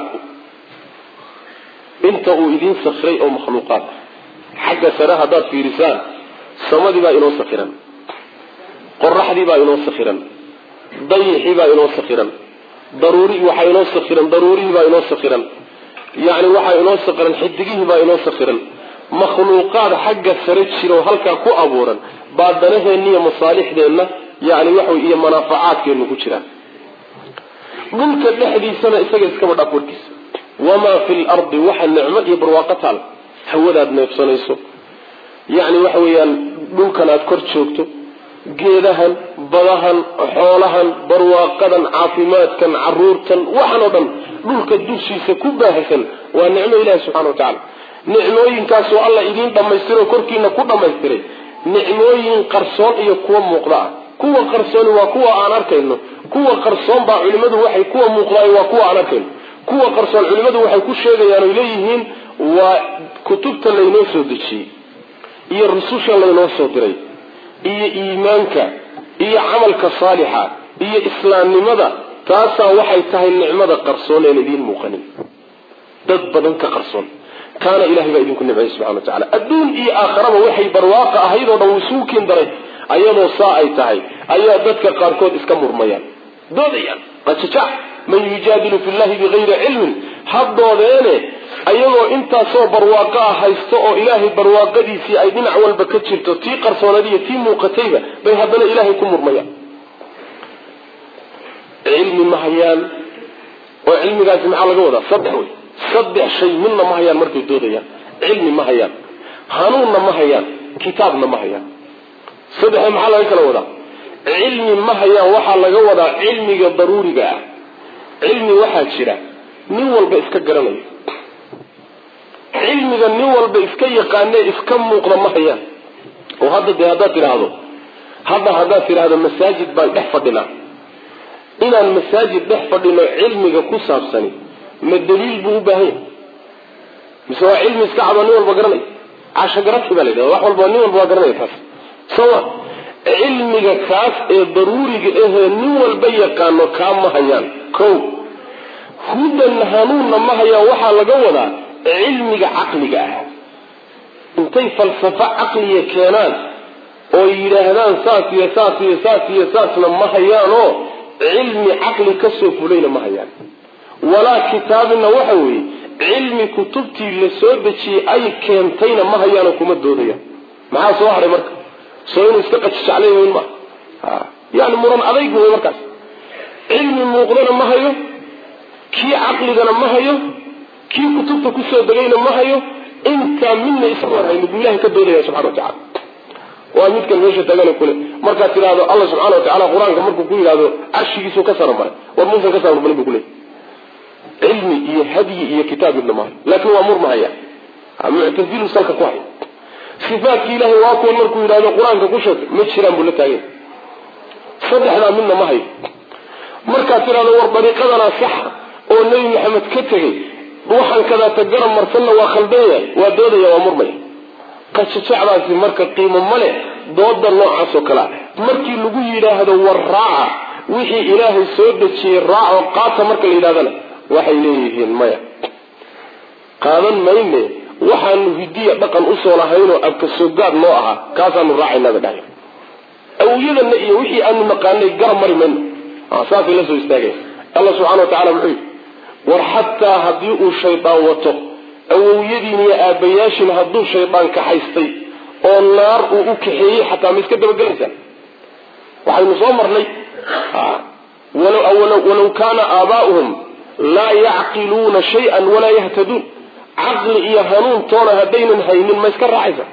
inta uu idiin sakray oo makhluuqaad xagga sare haddaad fiirisaan samadii baa inoo sakhiran qoraxdii baa inoo sakhiran dayixii baa inoo sakhiran waxaa inoo sakhiran daruurihii baa inoo sakhiran yani waxaa inoo sakhiran xidigihii baa inoo sakhiran makhluuqaad xagga sare jiro halkaa ku abuuran baa danaheenna iyo masaalixdeenna yani waxa iyo manaafacaadkeenna ku jiraan dhulka dhexdiisana isaga iskaba dhaaf warkiisa wamaa fi lardi waxa nicmo iyo barwaaqo taal hawadaad neefsanayso yani waxa weeyaan dhulkan aad kor joogto geedahan badahan xoolahan barwaaqadan caafimaadkan caruurtan waxan oo dhan dhulka dushiisa ku baahsan waa nicmo ilaahi subxana wa tacaala nicmooyinkaasoo alla idiin dhammaystiro korkiina ku dhammaystiray nicmooyin qarsoon iyo kuwa muuqda ah kuwa qarsooni waa kuwa aan arkayno kuwa qarsoon baa culimadu waxay kuwa muuqdaay waa kuwa aan arkayno kuwa qarsoon culimadu waxay ku sheegayaan oy leeyihiin waa kutubta laynoo soo dejiyey iyo rususha laynoo soo diray iyo iimaanka iyo camalka saalixa iyo islaamnimada taasaa waxay tahay nicmada qarsoon een idiin muuqanin dad badan ka qarsoon kaana ilahay baa idinku nimceeyey subxana wa tacala adduun iyo aakharaba waxay barwaaqa ahayd oo dhan wuu isugu keen daray ayadoo saa ay tahay ayaa dadka qaarkood iska murmayaan doodayaan qajajac man yujaadilu fi llahi bigayri cilmin haddoodeene ayagoo intaasoo barwaaqo ah haysto oo ilaahay barwaaqadiisii ay dhinac walba ka jirto tii qarsoonadiiyo tii muuqatayba bay haddana ilaahay ku murmayaan cilmi ma hayaan oo cilmigaasi maxaa laga wadaa saddex shay midna ma hayaan markay doodayaan cilmi ma hayaan hanuunna ma hayaan kitaabna ma hayaan saddexe maxaa laga kala wadaa cilmi ma hayaan waxaa laga wadaa cilmiga daruuriga ah cilmi waxaa jira nin walba iska garanayo cilmiga nin walba iska yaqaane iska muuqda ma hayaan oo haddaad tidhaahdo masaajid baan dhex fadhinaa inaan masaajid dhex fadhino cilmiga ku saabsani ma daliil buu u baahan yahay mise waa cilmi iska cado nin walba garanaya cashogaradki baa la yidhahda wax walba nin walba waa garanaya taas sawa cilmiga kaas ee daruuriga ahee nin walba yaqaano kaa ma hayaan hudan hanuunna ma hayaan waxaa laga wadaa cilmiga caqliga ah intay falsafo caqliya keenaan oo yidhaahdaan saas iyo saas iyo saas iyo saasna ma hayaanoo cilmi caqli kasoo fulayna ma hayaan walaa kitaabina waxa weeye cilmi kutubtii la soo dejiyey ay keentayna ma hayaanoo kuma doodayaan maxaa soo haray marka soo inuu iska qajijaclay weyn ma yani muran adayg wey markaas cilmi muuqdana ma hayo kii caqligana ma hayo kii kutubta kusoo degayna ma hayo intaa midna isku hayno buu ilahay ka doodaya subxana wa tacala waa midkan meesha tagana kule markaad tidhaahdo alla subxana wa tacala qur-aanka markuu ku yidhahdo carshigiisuu ka saro maray war muusan ka saarmalin bu kuleey cilmi iyo hadyi iyo kitaab midna ma hayo laakin waa murmahaya muctazilu salka ku haya sifaadki ilahay waa kuwan markuu yidhahdo qur-aanka ku sheegay ma jiraan buu la taagay saddexdaa midna ma hayo markaad tidhahdo war dariiqadana saxa oo nebi maxamed ka tegey waxaan kadaata garab marsanna waa khaldanya waa doodaya waa murmaya qajajacdaasi marka qiimo male dooda noocaas oo kalea markii lagu yidhaahdo war raaca wixii ilaahay soo dejiyey raaco qaata marka la yidhahdana waxay leeyihiin maya qaadan mayne waxaanu hidiya dhaqan u soo lahaynoo abka soo gaad noo aha kaasaanu raacaynaa dhahay awiyadana iyo wixii aanu naqaanay garab mari mayno saasay la soo istaagay Allah subhanahu wa ta'ala wuxuu war hatta hadii uu shaydaan wato awiyadiina iyo aabayaashin haduu shaydaan ka haystay oo naar uu u kaxeeyay hatta miska dabagalaysan waxaynu soo marnay ولو كان آباؤهم لا يعقلون شيئا ولا يهتدون عقل إيا هنون طولا هدين هينين ما يسكر عيسى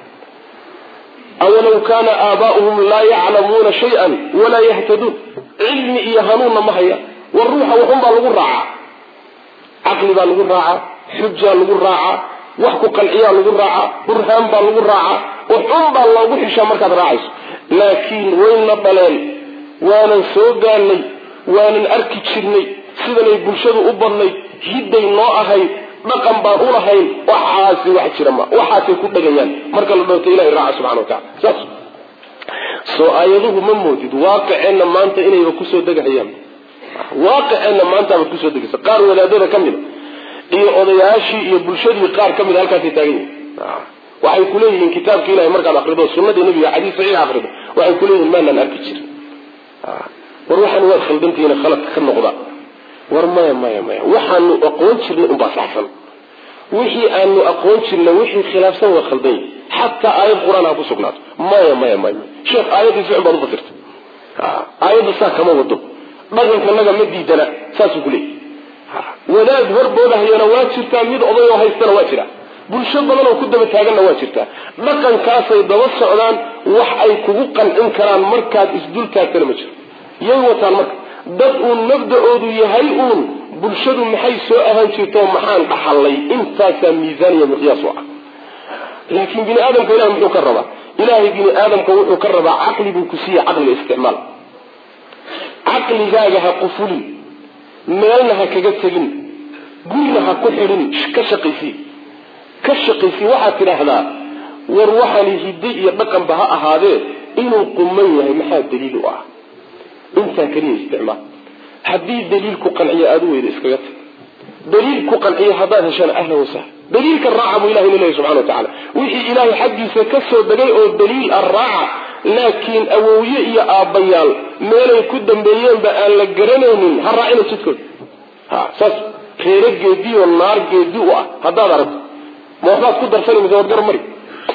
أولو كان آباؤهم لا يعلمون شيئا ولا يهتدون علم إيا هنون ما هي والروح وهم بالغو الرعا عقل بالغو الرعا حجة بالغو الرعا وحكو قلعيا بالغو الرعا برهان بالغو الرعا وهم بالغو حشا مركز راعيس لكن وين نبلان وانا سوقان لي waanan arki jirnay sidanay bulshadu u badnay hiday noo ahay dhaqan baan u lahayn waxaasi wax jira ma waxaasay ku dhagayaan marka la dhawto ilaahay raaca subhanahu wa ta'ala soo aayaduhu ma moodid waaqicna maanta inay ku soo dagayaan waaqicna maanta ba ku soo dagaysa qaar wadaadada kamid iyo odayaashii iyo bulshadii qaar kamid halkaas ay taagan waxay ku leeyihiin kitaabka ilaahay marka la akhrido sunnada nabiga xadiis saxiix akhrido waxay ku leeyihiin ma lan arki jir وروحنا وخلدنتينا خلق كنقضاء ورمايا وحنا أقوان شرنا أمباسحسن وحي أنه أقوان شرنا وحي خلاف سوى خلدين حتى آية القرآن أبو سقنات مايا شوف آية الفعل بارو بطرت آية الساعة كما ودو بغن كنغا مدي دنا ساسو كلي ولاد وربونا هي نوات شرتا ميد أضيو هاي السنوات شرتا bulsho badan oo ku daba taaganna waa jirtaa dhaqankaasay daba socdaan wax ay kugu qancin karaan markaad isdul taagtana ma jiro yay wataan marka dad uu nabdoodu yahay uun bulshadu maxay soo ahaan jirto maxaan dhaxalay intaas miisaaniya miqyaas ah laakiin bini aadamka ilaahay wuxuu ka rabaa ilaahay bini aadamka wuxuu ka rabaa aqli buu ku siiya aqli isticmaal aqligaaga ha qufulin meelna ha kaga tagin gurina ha ku xidhin ka shaqaysi waxaad tidhaahdaa war waxaan hidde iyo dhaqanba ha ahaadee inuu quman yahay maxaa daliil u ah intaa kaliya isticmaal haddii daliilku qanciyo aada u weyda iskaga tag daliilku qanciyo haddaad heshaan ahlan wasahlan daliilka raaca buu ilahay leeyahay subxana wa tacaala wixii ilaahay xaggiisa ka soo degay oo daliil ah raaca laakiin awowye iyo aabbayaal meelay ku dambeeyeenba aan la garanaynin ha raacina jidkood saas reero geedi oo naar geedi u ah haddaad aragto ما waxaad ku darsanaysaa wad gar mari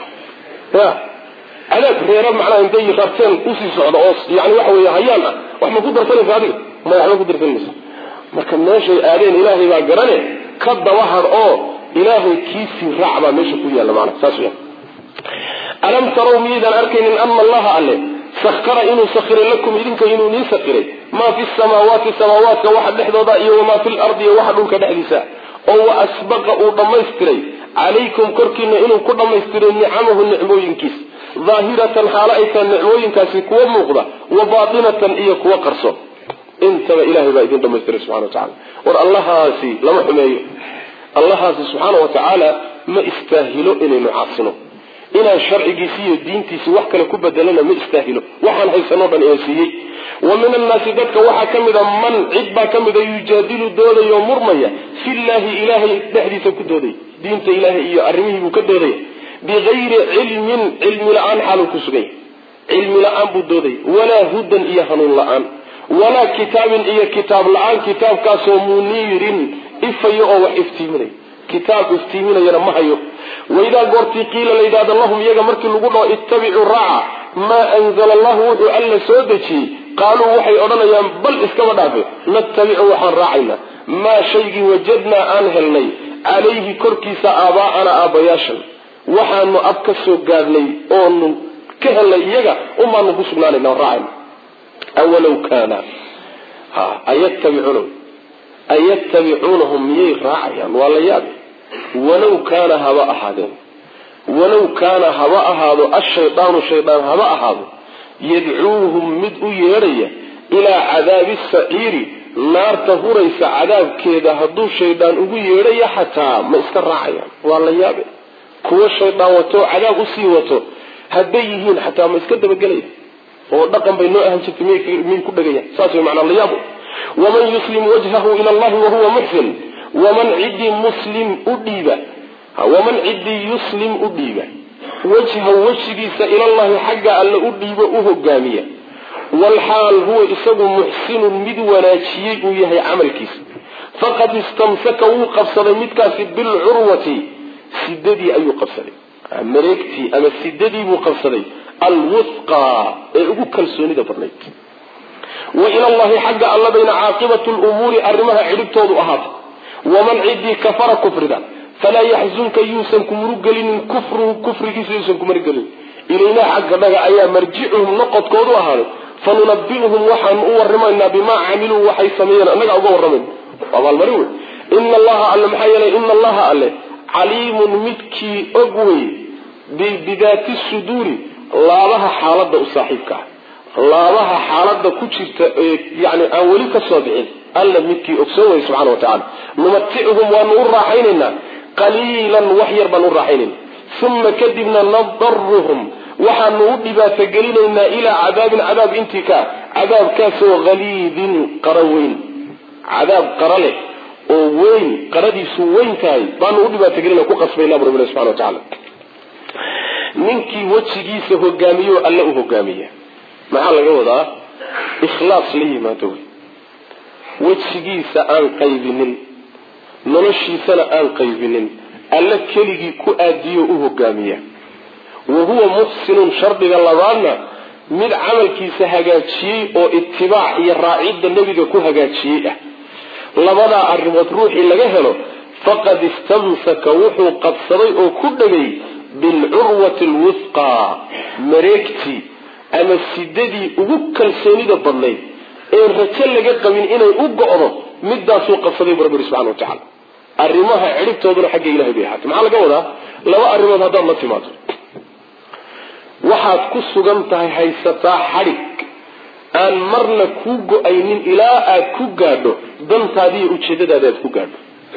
علاك reero macna intay qarteen u sii socdo oo yaani waxa weeye hayaan wax ma ku darsanaysaa adiga ma wax ku darsanaysaa marka meeshay aadeen ilaahay baa garane ka dawahar oo ilaahay kiisi raacba meesha ku yaala macna saas weey alam taraw miidan arkaynin anna allaha alle sakhara inuu sakhira lakum idinka inuu ni sakhiray ma fi samawati samawati waxa dhexdooda iyo ma fil ardi waxa dhulka dhexdiisa oo asbaqa uu dhamaystiray عليكم كركنا إنه كل ما يستر نعمه النعموين كيس ظاهرة حالة النعموين كاسي كوا مغضى وباطنة إيا كوا قرصو انت إلهي بأيدين لما يستر سبحانه وتعالى ور الله هاسي لما حميه الله هاسي سبحانه وتعالى ما استاهلوا إنه نعاصنه إنا الشرع جيسي الدين تيسي وحكا لكوبة دلنا ما استاهلوا وحن حيثنوبا إنسيي ومن الناس ذاتك وحا كمدا من عدبا كمدا يجادل دولة يوم مرمية في الله إلهي تحديث كدودي دينت إلهي أرميه بكدودي بغير علم الآن حالو كسغي علم الآن بدودي ولا هدى إيا هنون الآن ولا كتاب إيا كتاب الآن كتاب كاسو منير إفيو وإفتيمني كتاب افتيمين يرمحيو وإذا قرتي قيل لإذا اللهم يجا مركي لقوله اتبعوا الرعا ما أنزل الله وحو ألا سودتي قالوا وحي أرنا بل اسكما دافع نتبعوا وحن راعينا ما شيء وجدنا أنهلني عليه كركي سآباءنا آبياشا وحن أبكسوا قادني أون كهل يجا أما نبسقنا لنا راعينا أولو كان أيتبعونهم راعيا ولا يابي ولو كان هواء هذا الشيطان هواء هذا يدعوهم مدء يريا إلى عذاب السعير نار تهوريس عذاب كذا هدو الشيطان أبو يريا حتى ما يسكر راعيا ولا يابي كو الشيطان وتو عذاب أسيوته هديهين حتى ما يسكر دبقليه هو الرقم بين نوعهم من كل جيا ساسي معنى الله يابو ومن يسلم وجهه إلى الله وهو محسن ومن عد مسلم أديب waman cidii yuslim u dhiiba wajha wejigiisa ila allahi xagga alle u dhiiba u hogaamiya walxaal huwa isagu muxsinun mid wanaajiyey uu yahay camalkiisa faqad istamsaka wuu qabsaday midkaasi bilcurwati sidadii ayuu qabsaday mareegtii ama sidadii buu qabsaday alwusqa ee ugu kalsoonida badnayd wa ila allahi xagga alla bayna caaqibatu lumuuri arrimaha cidhibtoodu ahaata waman cidii kafara kufrida falaa yaxzunka yuusan kumuruggelinin kufruhu kufrigiisa yuusan kumuruggelin ilaynaa xagga dhaga ayaa marjicuhum noqodkoodu ahaaday fanunabi'uhum waxaanu u warramaynaa bimaa camiluu waxay sameeyeen annaga uga warramayn abaalmarin wey ina allaha alle maxaa yeelay ina allaha alle caliimun midkii og wey bidaati suduuri laabaha xaalada u saaxiibka ah laabaha xaalada ku jirta yani aan weli ka soo bixin alla midkii ogsoon wey subxana wa tacala numaticuhum waanu u raaxaynaynaa qaliilan wax yar baan u raaxaynayna uma kadibna nadaruhum waxaanu u dhibaatogelinaynaa ilaa cadaabin cadaab intii ka cadaabkaasoo haliidin qaro weyn cadaab qara leh oo weyn qaradiisu weyn tahay baanu u dhibaatogelina ku qasbayna bu rabbi subxana wa tacaala ninkii wejigiisa hogaamiyo alle u hogaamiya maxaa laga wadaa ikhlaas la yimaado wey wejigiisa aan qaybinin noloshiisana aan qaybinin alle keligii ku aadiyo u hogaamiya wahuwa muxsinun shardiga labaadna mid camalkiisa hagaajiyey oo itibaac iyo raacidda nebiga ku hagaajiyey ah labadaa arrimood ruuxii laga helo faqad istamsaka wuxuu qabsaday oo ku dhegay bilcurwati alwusqaa mareegtii ama sidadii ugu kalsoonida badnayd ee rajo laga qabin inay u go'do midaasuu qabsaday bu rabbi subxana wa tacala arrimaha cidhibtooduna xagga ilahay bay ahaatay maxaa laga wadaa laba arrimood haddaad la timaado waxaad ku sugan tahay haysataa xadhig aan marna kuu go-aynin ilaa aad ku gaadho dantaadiiyo ujeedadaada aad ku gaadho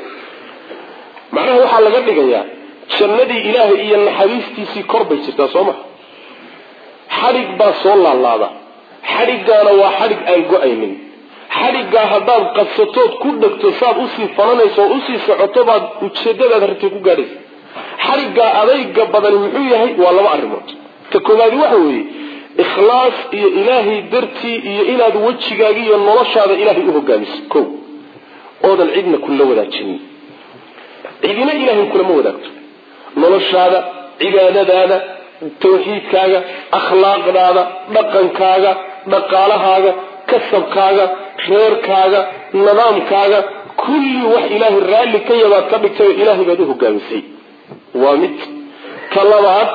macnaha waxaa laga dhigayaa jannadii ilaahay iyo naxariistiisii kor bay jirtaa soo maha xadhig baa soo laalaada xadhiggaana waa xadhig aan go-aynin xadhiggaa haddaad qabsatood ku dhegto saad usii fananayso oo usii socoto baad ujeedadaad rabtay ku gaadhaysa xadhiggaa adayga badani muxuu yahay waa laba arrimood ta koowaadi waxa weeye ikhlaas iyo ilaahay dartii iyo inaad wejigaaga iyo noloshaada ilaahay u hogaamiso ko oodan cidna kula wadaajinin cidina ilaahay kulama wadaagto noloshaada cibaadadaada tawxiidkaaga akhlaaqdaada dhaqankaaga dhaqaalahaaga kasabkaaga reerkaaga nidaamkaaga kulli wax ilaahay raalli ka yabaad ka dhigtay oo ilaahay baad u hogaamisay waa mid ka labaad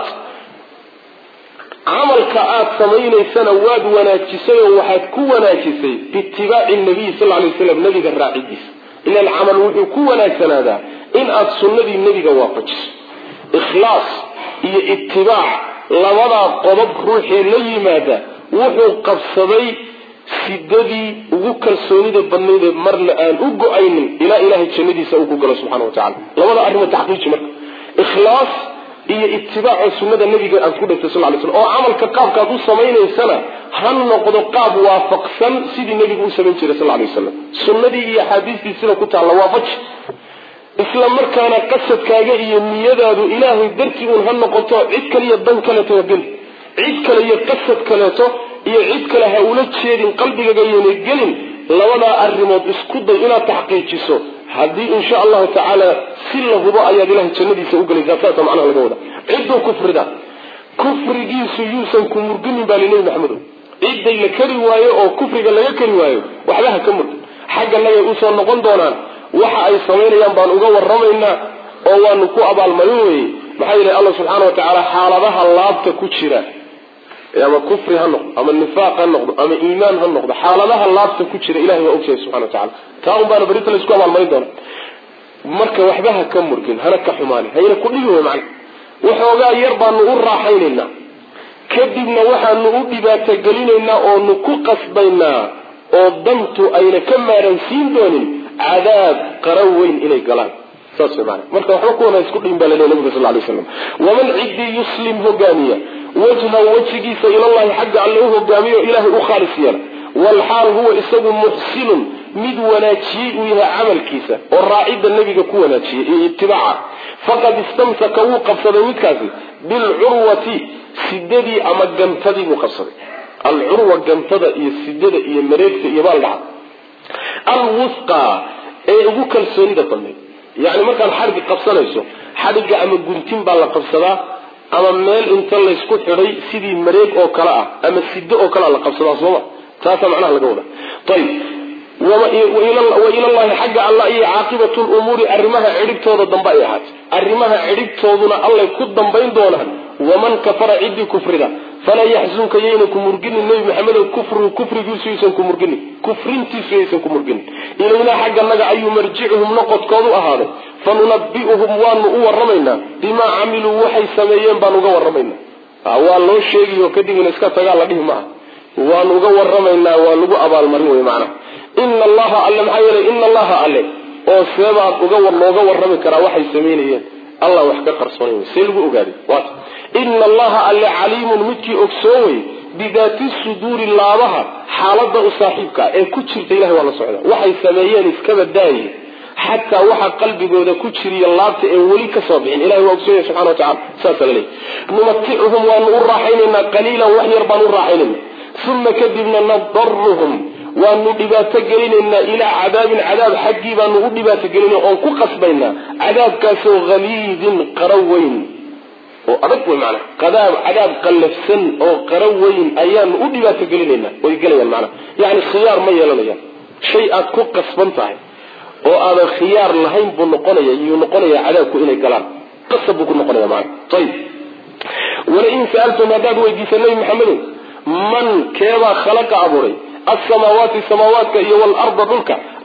camalka aad samaynaysana waad wanaajisay oo waxaad ku wanaajisay biitibaaci nabiy sal alay waslam nabiga raacidiisa ilan camal wuxuu ku wanaagsanaadaa in aad sunnadii nebiga waafajiso ikhlaas iyo itibaac labadaa qodob ruuxii la yimaada wuxuu qabsaday sidadii ugu kalsoonida badnaydee marna aan u go-aynin ilaa ilaahay jannadiisa uu ku galo subxana wa tacala labada arrimood taxqiiji marka ikhlaas iyo itibaaca sunnada nabiga aad ku dhigtay sal lay slam oo camalka qaabkaad u samaynaysana ha noqdo qaab waafaqsan sidii nebigu u samayn jiray sal lay wasalam sunnadii iyo axaadiistii sida ku taalla waafaji isla markaana qasadkaaga iyo niyadaadu ilaahay dartii uun ha noqoto cid kale iyo dan kaleeto hageli cid kale iyo qasad kaleeto iyo cid kale ha ula jeedin qalbigaaga yana gelin labadaa arrimood isku day inaad taxqiijiso haddii insha allahu tacaala si la hubo ayaad ilahay jannadiisa u gelaysaa saasa macnaha laga wada cidduu kufrida kufrigiisu yuusan ku murginin baa linebi maxamedo cidday la kari waayo oo kufriga laga kari waayo waxba ha ka murgin xagga nagay usoo noqon doonaan waxa ay samaynayaan baan uga warramaynaa oo waanu ku abaalmarin weye maxaa yeelay allah subxaana wa tacaala xaaladaha laabta ku jira ama kufri ha noqdo ama nifaaq ha noqdo ama iimaan ha noqdo xaaladaha laabta ku jira ilahay waa ogyahay subxana wa tacala taa un baana berita laysku abaalmarin doona marka waxba ha ka murgin hana ka xumaani hayna ku dhigi wey macna waxoogaa yar baanu u raaxaynaynaa kadibna waxaanu u dhibaatogelinaynaa oonu ku qasbaynaa oo dantu ayna ka maaransiin doonin cadaab qara weyn inay galaan saas wey maana marka waxba kuwana isku dhiin baa laleeyahay nabiga sal lay waslam waman ciddii yuslim hogaamiya wajha wejigiisa ilallahi xagga alle u hogaamiyo ilaahay u khaalis yeela والحال هو إساق محسن مد وناجي ويها عمل كيسا والراعيد النبي كو وناجي اتباعا فقد استمسك وقف مدكاسي بالعروة سددي أما الجمتدي مقصري العروة الجمتدي السددي إيا مريكت إيا بالدعا الوثقى ugu kalsoonida badnay yani markaan xarbi qabsanayso xariga ama guntin baa la qabsadaa ama meel inta la isku xiray sidii mareeg oo kala ah ama sido oo kala la qabsadaa soo taasa macnaha laga wada tayib wa ila allah xagga allah iyo caaqibatu umuri arrimaha ciribtooda dambe ay ahaat arrimaha ciribtooduna allah ku dambayn doonaan waman kafara iddi kufrida فلا يحزنك يينكم مرجن النبي محمد كفر جوسيسنكم مرجن كفرنتي سيسنكم مرجن إلينا حق النجا أي مرجعهم نقد قالوا هذا فننبئهم وانو ورمينا بما عملوا وحي سميين بانو ورمينا والله شيء يكدي من اسكت قال لهم ما وانو ورمينا وانو أبال مريم معنا إن الله علم حيل إن الله علم أو سبع لوجا ورمي كرا وحي سميين الله وحكى قرصوني سيلو أجاري وات إن الله عليم مكي أكسوي بذات الصدور الله حالة صاحبك إن كتشرت إله ولا صعدا وحي سميان إسكبت داي حتى وحى قلبي جودا كتشري الله تأولي كصابعين إله وأكسوي سبحانه وتعالى ساسل لي نمتعهم ونقول راحيننا قليلا وحي ربنا راحيننا ثم كذبنا نضرهم ونبات تجرينا إلى عذاب حقيبا ونبات تجرينا أنكو قصبينا عذاب كاسو غليظ قروين وأرقوا معنا عذاب قلف سن أو قروين أيام ونبات تجرينا ويقلنا معنا يعني خيار ما يلنا شيء أتكو قصبنتها وهذا خيار لهين بالنقنية ينقنية عذابكو إلى الكلام قصبكو النقنية معنا طيب ولئن سألتم هذا ويجيس النبي محمد من كيما خلق أبوري السماوات والأرض ذلك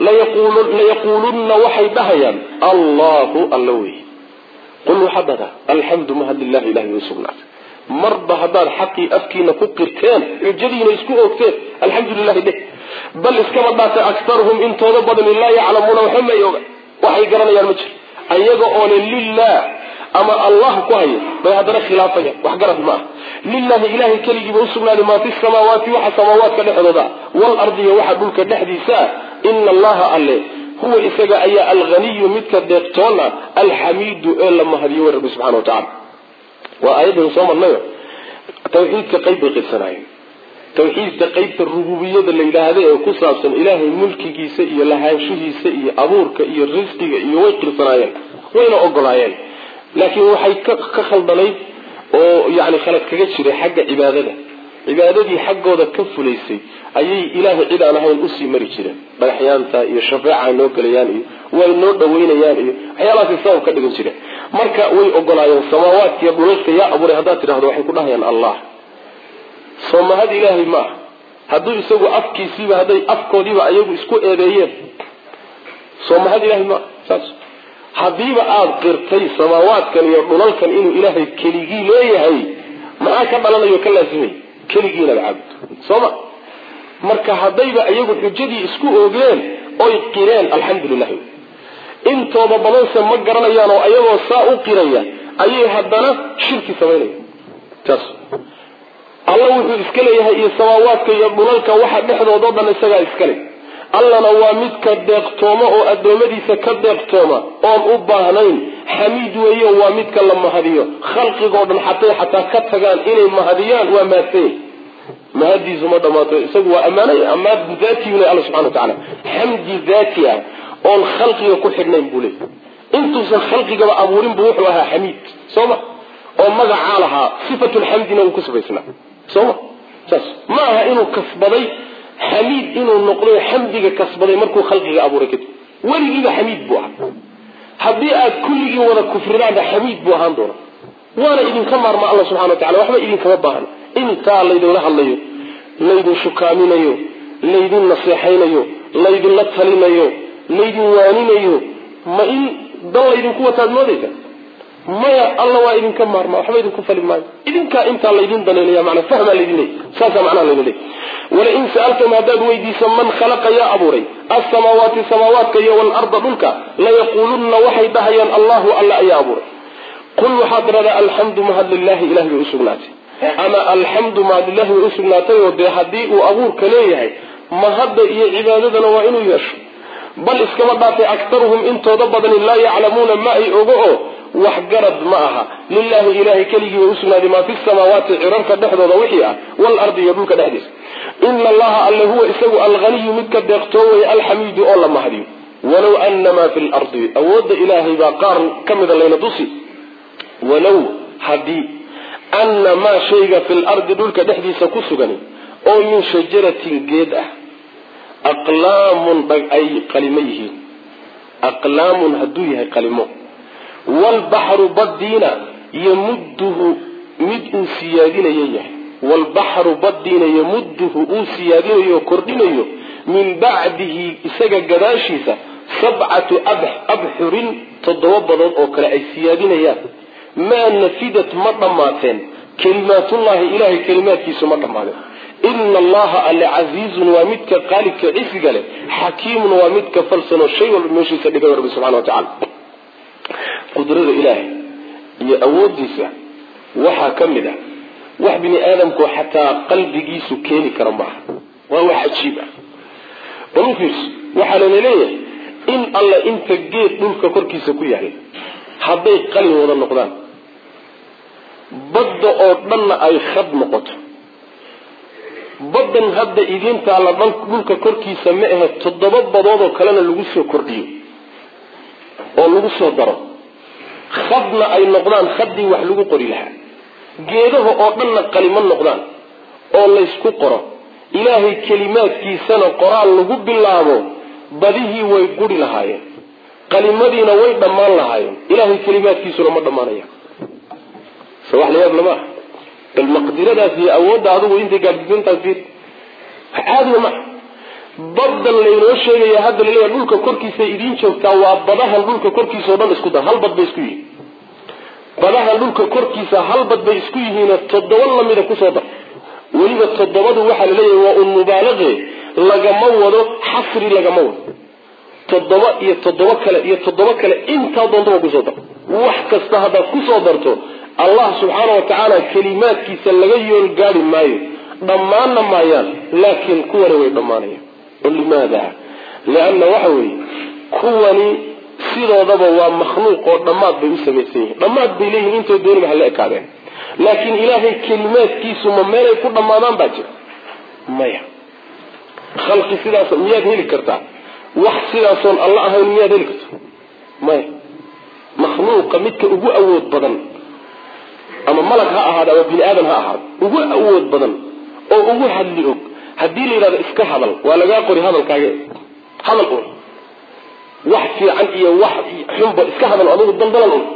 ليقولن وحي بهيا الله اللوي قلوا حبدا الحمد مهد الله إلهي وسبنا مرضى هذا الحقي أفكينا فكر كان يجرينا يسكوه كتير الحمد لله به بل اسكما بات أكثرهم إن طلبا الله يعلمون وحما يوغا وحي قرنا يا المجر أن يقعون لله أما الله كوهي بهذا خلافية وحقرت معه لله إله كلي بوسبنا لما في السماوات وحى سماوات كالحدودا والأرض وحدول كالحديثة إن الله عليه هو إساق أي الغني متك الدكتونا الحميد إلا ما هديه رب سبحانه وتعالى وآياته صوم النيو توحيد كقيب القصنائي توحيد كقيب الربوبية اللي هذا قصاصا إله الملك كيسئي لهاشيه سئي أبورك إي الرزق إي ويقل صنايا وين أقل لكن وحي كخلدني oo yaani khalad kaga jiray xagga cibaadadii xaggooda ka fuleysay ayay ilaahay cid aan ahayn u sii mari jireen baraxyaanta iyo shafaaca noo galayaan iyo way noo dhaweynayaan iyo waxyaalahaas sabab ka dhigan jireen marka way ogolaayeen samaawaadka iyo dhulka yaa abuuray hadaa tiraahdo waxay ku dhahayaan allah soomahad ilaahay ma haduu isagu afkiisiiba haday afkoodiiba ayagu isku eedeeyeen soomahad ilaahay ma saas hadiiba aad qirtay samaawaadkan iyo dhulalkan inuu ilaahay keligii leeyahay maxaa ka dhalanayo ka laasimay keligiina cabud sooma marka hadayba ayagu xujadii isku oogeen oo qireen alxamdulillah intooda badanse ma garanayaan oo ayagoo saa u qiraya ayay haddana shirki sameynayaan taas Allah wuxuu iska leeyahay iyo samaawaadka iyo dhulalka waxa dhexdooda dhan isaga iska leeyahay allana waa mid ka deeqtooma oo adoomadiisa ka deeqtooma oo u baahnayn xamiid weeyo waa mid ka la mahadiyo khalqiga oo dhan xataa ka tagaan inay mahadiyaan waa maatay mahadiisu ma dhamaato isagu waa amaanay amaad daatiina Allah subhanahu wa ta'ala hamdi daatiya oo khalqiga ku xidhnayn buu leeyahay intuusan khalqiga abuurin buu wuxuu ahaa xamiid sooma oo magaca laha sifatul hamdina uu ku sabaysna sooma saas ma aha inuu kasbaday حميد إنه نقول حمدك كسبه مركو خلقه أبو ركض ولي حميد بوها حبيئة كل ولا كفر هذا حميد بوها دورة وأنا إذن كمر مع الله سبحانه وتعالى وحنا إذن كمبهن إنت الله يدون الله يو لا يدون شكامين يو لا يدون نصيحين يو لا يدون لطفلين يو لا يدون وانين يو ما إن ضل يدون قوة الموديك ما الله وإذن كمر ما وحنا إذن كفر الماء إذن كأنت الله يدون دليل معنى فهم الذين ساسا معنى الذين ولئن سألتم هذا ويديس من خلق يا أبوري السماوات كي والأرض ذلك لا يقولون وحي بهيا الله ألا يا أبوري قل حضر الحمد مهد لله إلهي وإسرناتي أما الحمد مهد لله وإسرناتي ودي حديء وأبور كليه ma hadda iyo cibaadadana waa inuu yeesho bal iskama dhaafay aktaruhum intooda badani laa yaclamuuna ma ay ogo oo wax garad ma aha lilahi ilahay keligii way usugnaaday maa fi samaawaati cirarka dhexdooda wixii ah waalardi iyo dhulka dhexdiisa ina allaha alle huwa isagu alghaniyu midka deeqtooway alxamiidu oo la mahdiyo walow ana maa fi lardi awooda ilaahay baa qaar ka mida layna tusi walow haddii ana maa shayga fi lardi dhulka dhexdiisa ku sugani oo min shajaratin geed ah aqlaamun ay qalimo yihiin aqlaamun hadduu yahay qalimo waalbaxru badiina yamudduhu mid uu siyaadinayo yahay waalbaxru badiina yamudduhu uu siyaadinayo kordhinayo min bacdihi isaga gadaashiisa 7 abxurin 7 badood oo kale ay siyaadinayaan maa nafidat ma dhammaateen kalimaatullahi ilahay kalimaadkiisu ma dhammaadeen ina allaha alle casiizun waa midka qaalibka cisiga leh xakiimun waa midka falsanoo shay walba meeshiisa dhigay rabbi subxana watacala qudrada ilaahay iyo awoodiisa waxaa ka mid ah wax bini aadamku xataa qalbigiisu keeni kara maaha waa wax cajiib ah bal u fiirso waxaa lana leeyahay in alla inta geed dhulka korkiisa ku yahay hadday qalin wada noqdaan badda oo dhanna ay khad noqoto badan hadda idintaa la dhulka korkiisa ma ahe 7 badood oo kalena lagu soo kordhiyo oo lagu soo daro khadna ay noqdaan khadii wax lagu qori lahaa geedaha oo dhanna qalimo noqdaan oo la isku qoro ilaahay kalimaadkiisana qoraal lagu bilaabo badihii way guri lahaayeen qalimadiina way dhammaan lahaayeen ilaahay kalimaadkiisuna ma dhamaanaya soo wax la yaab lama bal maqdiradaas iyo awoodda adigu intay gaadhsiintaas fiir caadi ma badan laynoo sheegaya hadda leeyahay dhulka korkiisa idin joogtaa waa badahan dhulka korkiisa oo dhan isku dar hal bad bay isku yihiin badahan dhulka korkiisa hal bad bay isku yihiin 7 lamida ku soo dar weliba 7du waxa la leeyahay waa un mubaalaqe lagama wado xasri lagama wado 7 iyo 7 kale iyo 7 kale inta doonto ku soo dar wax kasta hada ku soo darto allah subhanahu wa ta'ala kalimaadkiisa laga yool gaari maayo dhamaana maayaan laakiin kuwana way dhamaanayaan limaada laana waxa weey kuwani sidoodaba waa makhluuq oo dhamaad bay u sameeyeen dhamaad bay leeyihiin inta doonaba hal ekaadeen laakiin ilaahay kalimaadkiisu ma meel ay ku dhamaadaan baa jira maya khalqi sidaas miyaad heli kartaa wax sidaas oo allah ahayn miyaad heli kartaa maya makhluuqa midka ugu awood badan ama malag ha ahaado ama bini aadan ha ahaado ugu awood badan oo ugu hadli og haddii la yidhahdo iska hadal waa lagaa qori hadalkaaga hadal un wax fiican iyo wax xunba iska hadal adigu daldalan un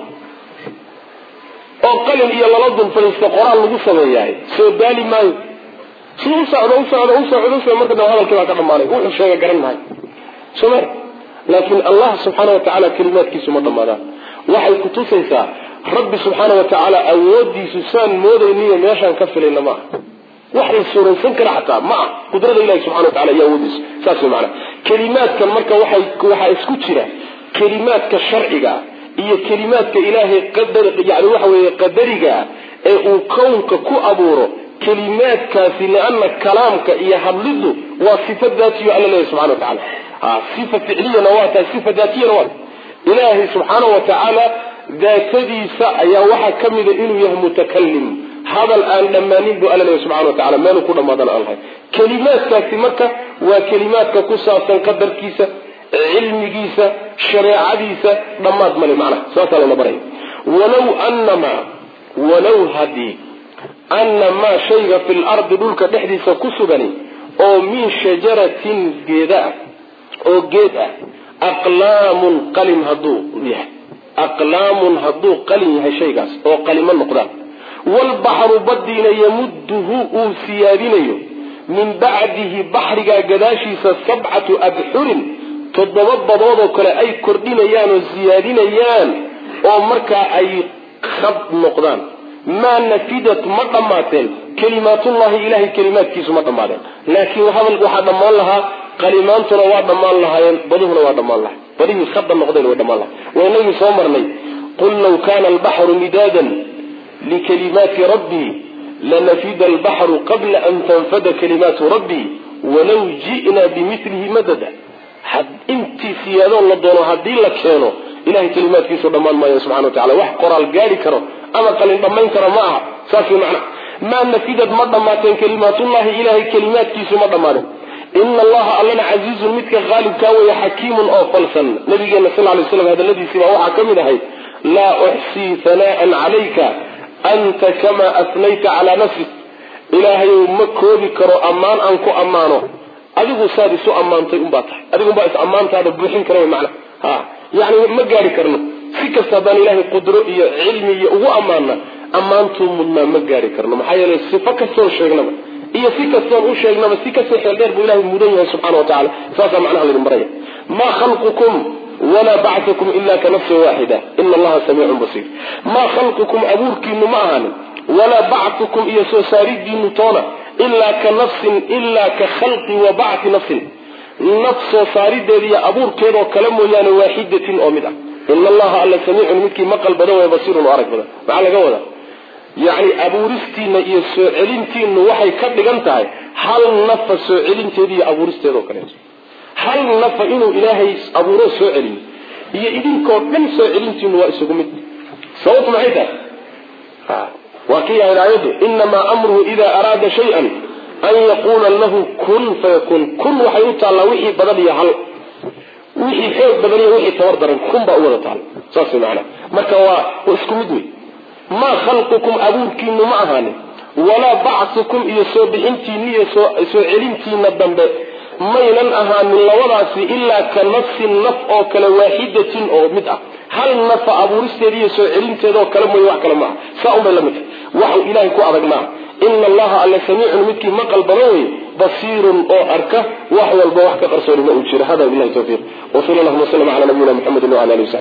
oo qalin iyo lala dul fadhiista qoraal lagu sameeyahay soo daali maayo si u socdo marka daba hadalkii baa ka dhammaanay wuxuu sheega garan maayo soomar laakiin allah subxaana wa tacaala kalimaadkiisu ma dhammaadaan waxay ku tusaysaa rabbi subxaana wa tacaala awoodiisu saan moodayniyo meeshaan ka filayna ma aha wax la suuraysan kara xataa ma aha qudrada ilahi subxana wa tacala iyo awoodiisu saas wey macana kalimaadkan marka waxaa isku jira kalimaadka sharciga iyo kalimaadka ilaahay yani waxa weeye qadariga ee uu kownka ku abuuro kalimaadkaasi lianna kalaamka iyo hadlidu waa sifa daatiyo alla leeyahy subxana wa tacala sifa ficliyana waa tahay sifa daatiyana waa ilaahay subxaana wa tacaala daatadiisa ayaa waxaa ka mida inuu yahay mutakalim hadal aan dhammaanin buu alla leeyahy subxana wa tacala meeluu ku dhammaadana aan lahay kalimaadkaasi marka waa kalimaadka ku saabsan qadarkiisa cilmigiisa shareecadiisa dhammaad male macnaha saasaa lana baray walow haddii ana maa shayga fi lardi dhulka dhexdiisa ku sugani oo min shajaratin geeda ah oo geed ah aqlaamun qalin hadduu yahay aqlaamun hadduu qalin yahay shaygaas oo qalimo noqdaan waalbaxru badiina yamudduhu uu siyaadinayo min bacdihi baxrigaa gadaashiisa 7 abxurin 7 badood oo kale ay kordhinayaan oo siyaadinayaan oo markaa ay khad noqdaan maa nafidat ma dhammaateen kalimaatullahi ilahay kalimaadkiisu ma dhammaadeen laakiin hadalku waxaa dhammaan lahaa qalimaantuna waa dhammaan lahaayeen baduhuna waa dhammaan lahay badihii khadda noqdeen way dhammaan lahay waynagii soo marnay qul law kaana albaxru midaadan likalimaati rabbii lanafida albaxru qabla an tanfada kalimaatu rabbii walow ji'naa bimilihi madada intii siyaadoo la doono haddii la keeno ilahay kalimaadkiisu dhammaan maayo subxana wa tacala wax qoraal gaari karo ama qalin dhammayn karo ma aha saas way macna maa nafidad ma dhammaateen kalimaatullahi ilahay kalimaadkiisu ma dhammaaden ina allaha allana casiizun midka haalibkaa weeye xakiimun oo falsan nabigeena sal lay slam hadaladiisii baa waxaa ka mid ahayd laa uxsii hanaa'an calayka anta kamaa afnayta calaa nafsik ilaahayow ma koobi karo ammaan aan ku ammaano adigu saad isu ammaantay unbaa tahay adigunbaa is ammaantaada buuxin kara macna yani ma gaari karno si kasta haddaan ilaahay qudro iyo cilmi iyo ugu ammaana ammaantuu mudnaa ma gaari karno maxaa yeelay sifo kastoon sheegnaba iyo si kastoon u sheegnaba si kastoo xeel dheer buu ilahay mudan yahay subxana wa tacala saasaa macnaha laydin baraya maa khalqukum walaa bacthukum ila ka nafsin waaxida ina allaha samiicun basiir maa khalqukum abuurkiinu ma ahaanin walaa bacthukum iyo soo saaridiinu toona ilaa ka nafsin ilaa ka khalqi wa bacthi nafsin naf soo saarideeda iyo abuurkeedoo kale mooyaane waaxidatin oo mid ah ina allaha alla samiicun midkii maqal badan way basiirun oo arag badan maxaa laga wadaa yani abuuristiina iyo soo celintiinu waxay ka dhigan tahay hal nafa soo celinteeda iyo abuuristeedao kaleeto hal nafa inuu ilaahay abuuro soo celiyo iyo idinkoo dhan soo celintiinu waa isugu mid sababtu maxay tahay waa kii yahayd aayaddu inamaa amruhu ida araada shay-an an yaquula lahu kun fayakun kun waxay u taallaa wixii badan iyo hal wixii xoog badan iyo wixii tabar daran kun baa u wada taalla saas way macnaa marka waa isku mid wey maa khalqukum abuurkiinu ma ahaanin walaa bacthukum iyo soo bixintiina iyo soo celintiina dambe maynan ahaanin labadaasi ilaa ka nafsin naf oo kale waaxidatin oo mid ah hal nafa abuuristeeda iyo soo celinteedaoo kale mooye wax kale maaha saa unbay la mid tahay waxuu ilaahay ku adag maaha ina allaha alla samiicun midkii maqal badan wey basiirun oo arka wax walba wax ka qarsooni ma uu jiro hada billahi tawfiiq wa sala allahuma wasallam cala nabiyina muxamedin wala alihi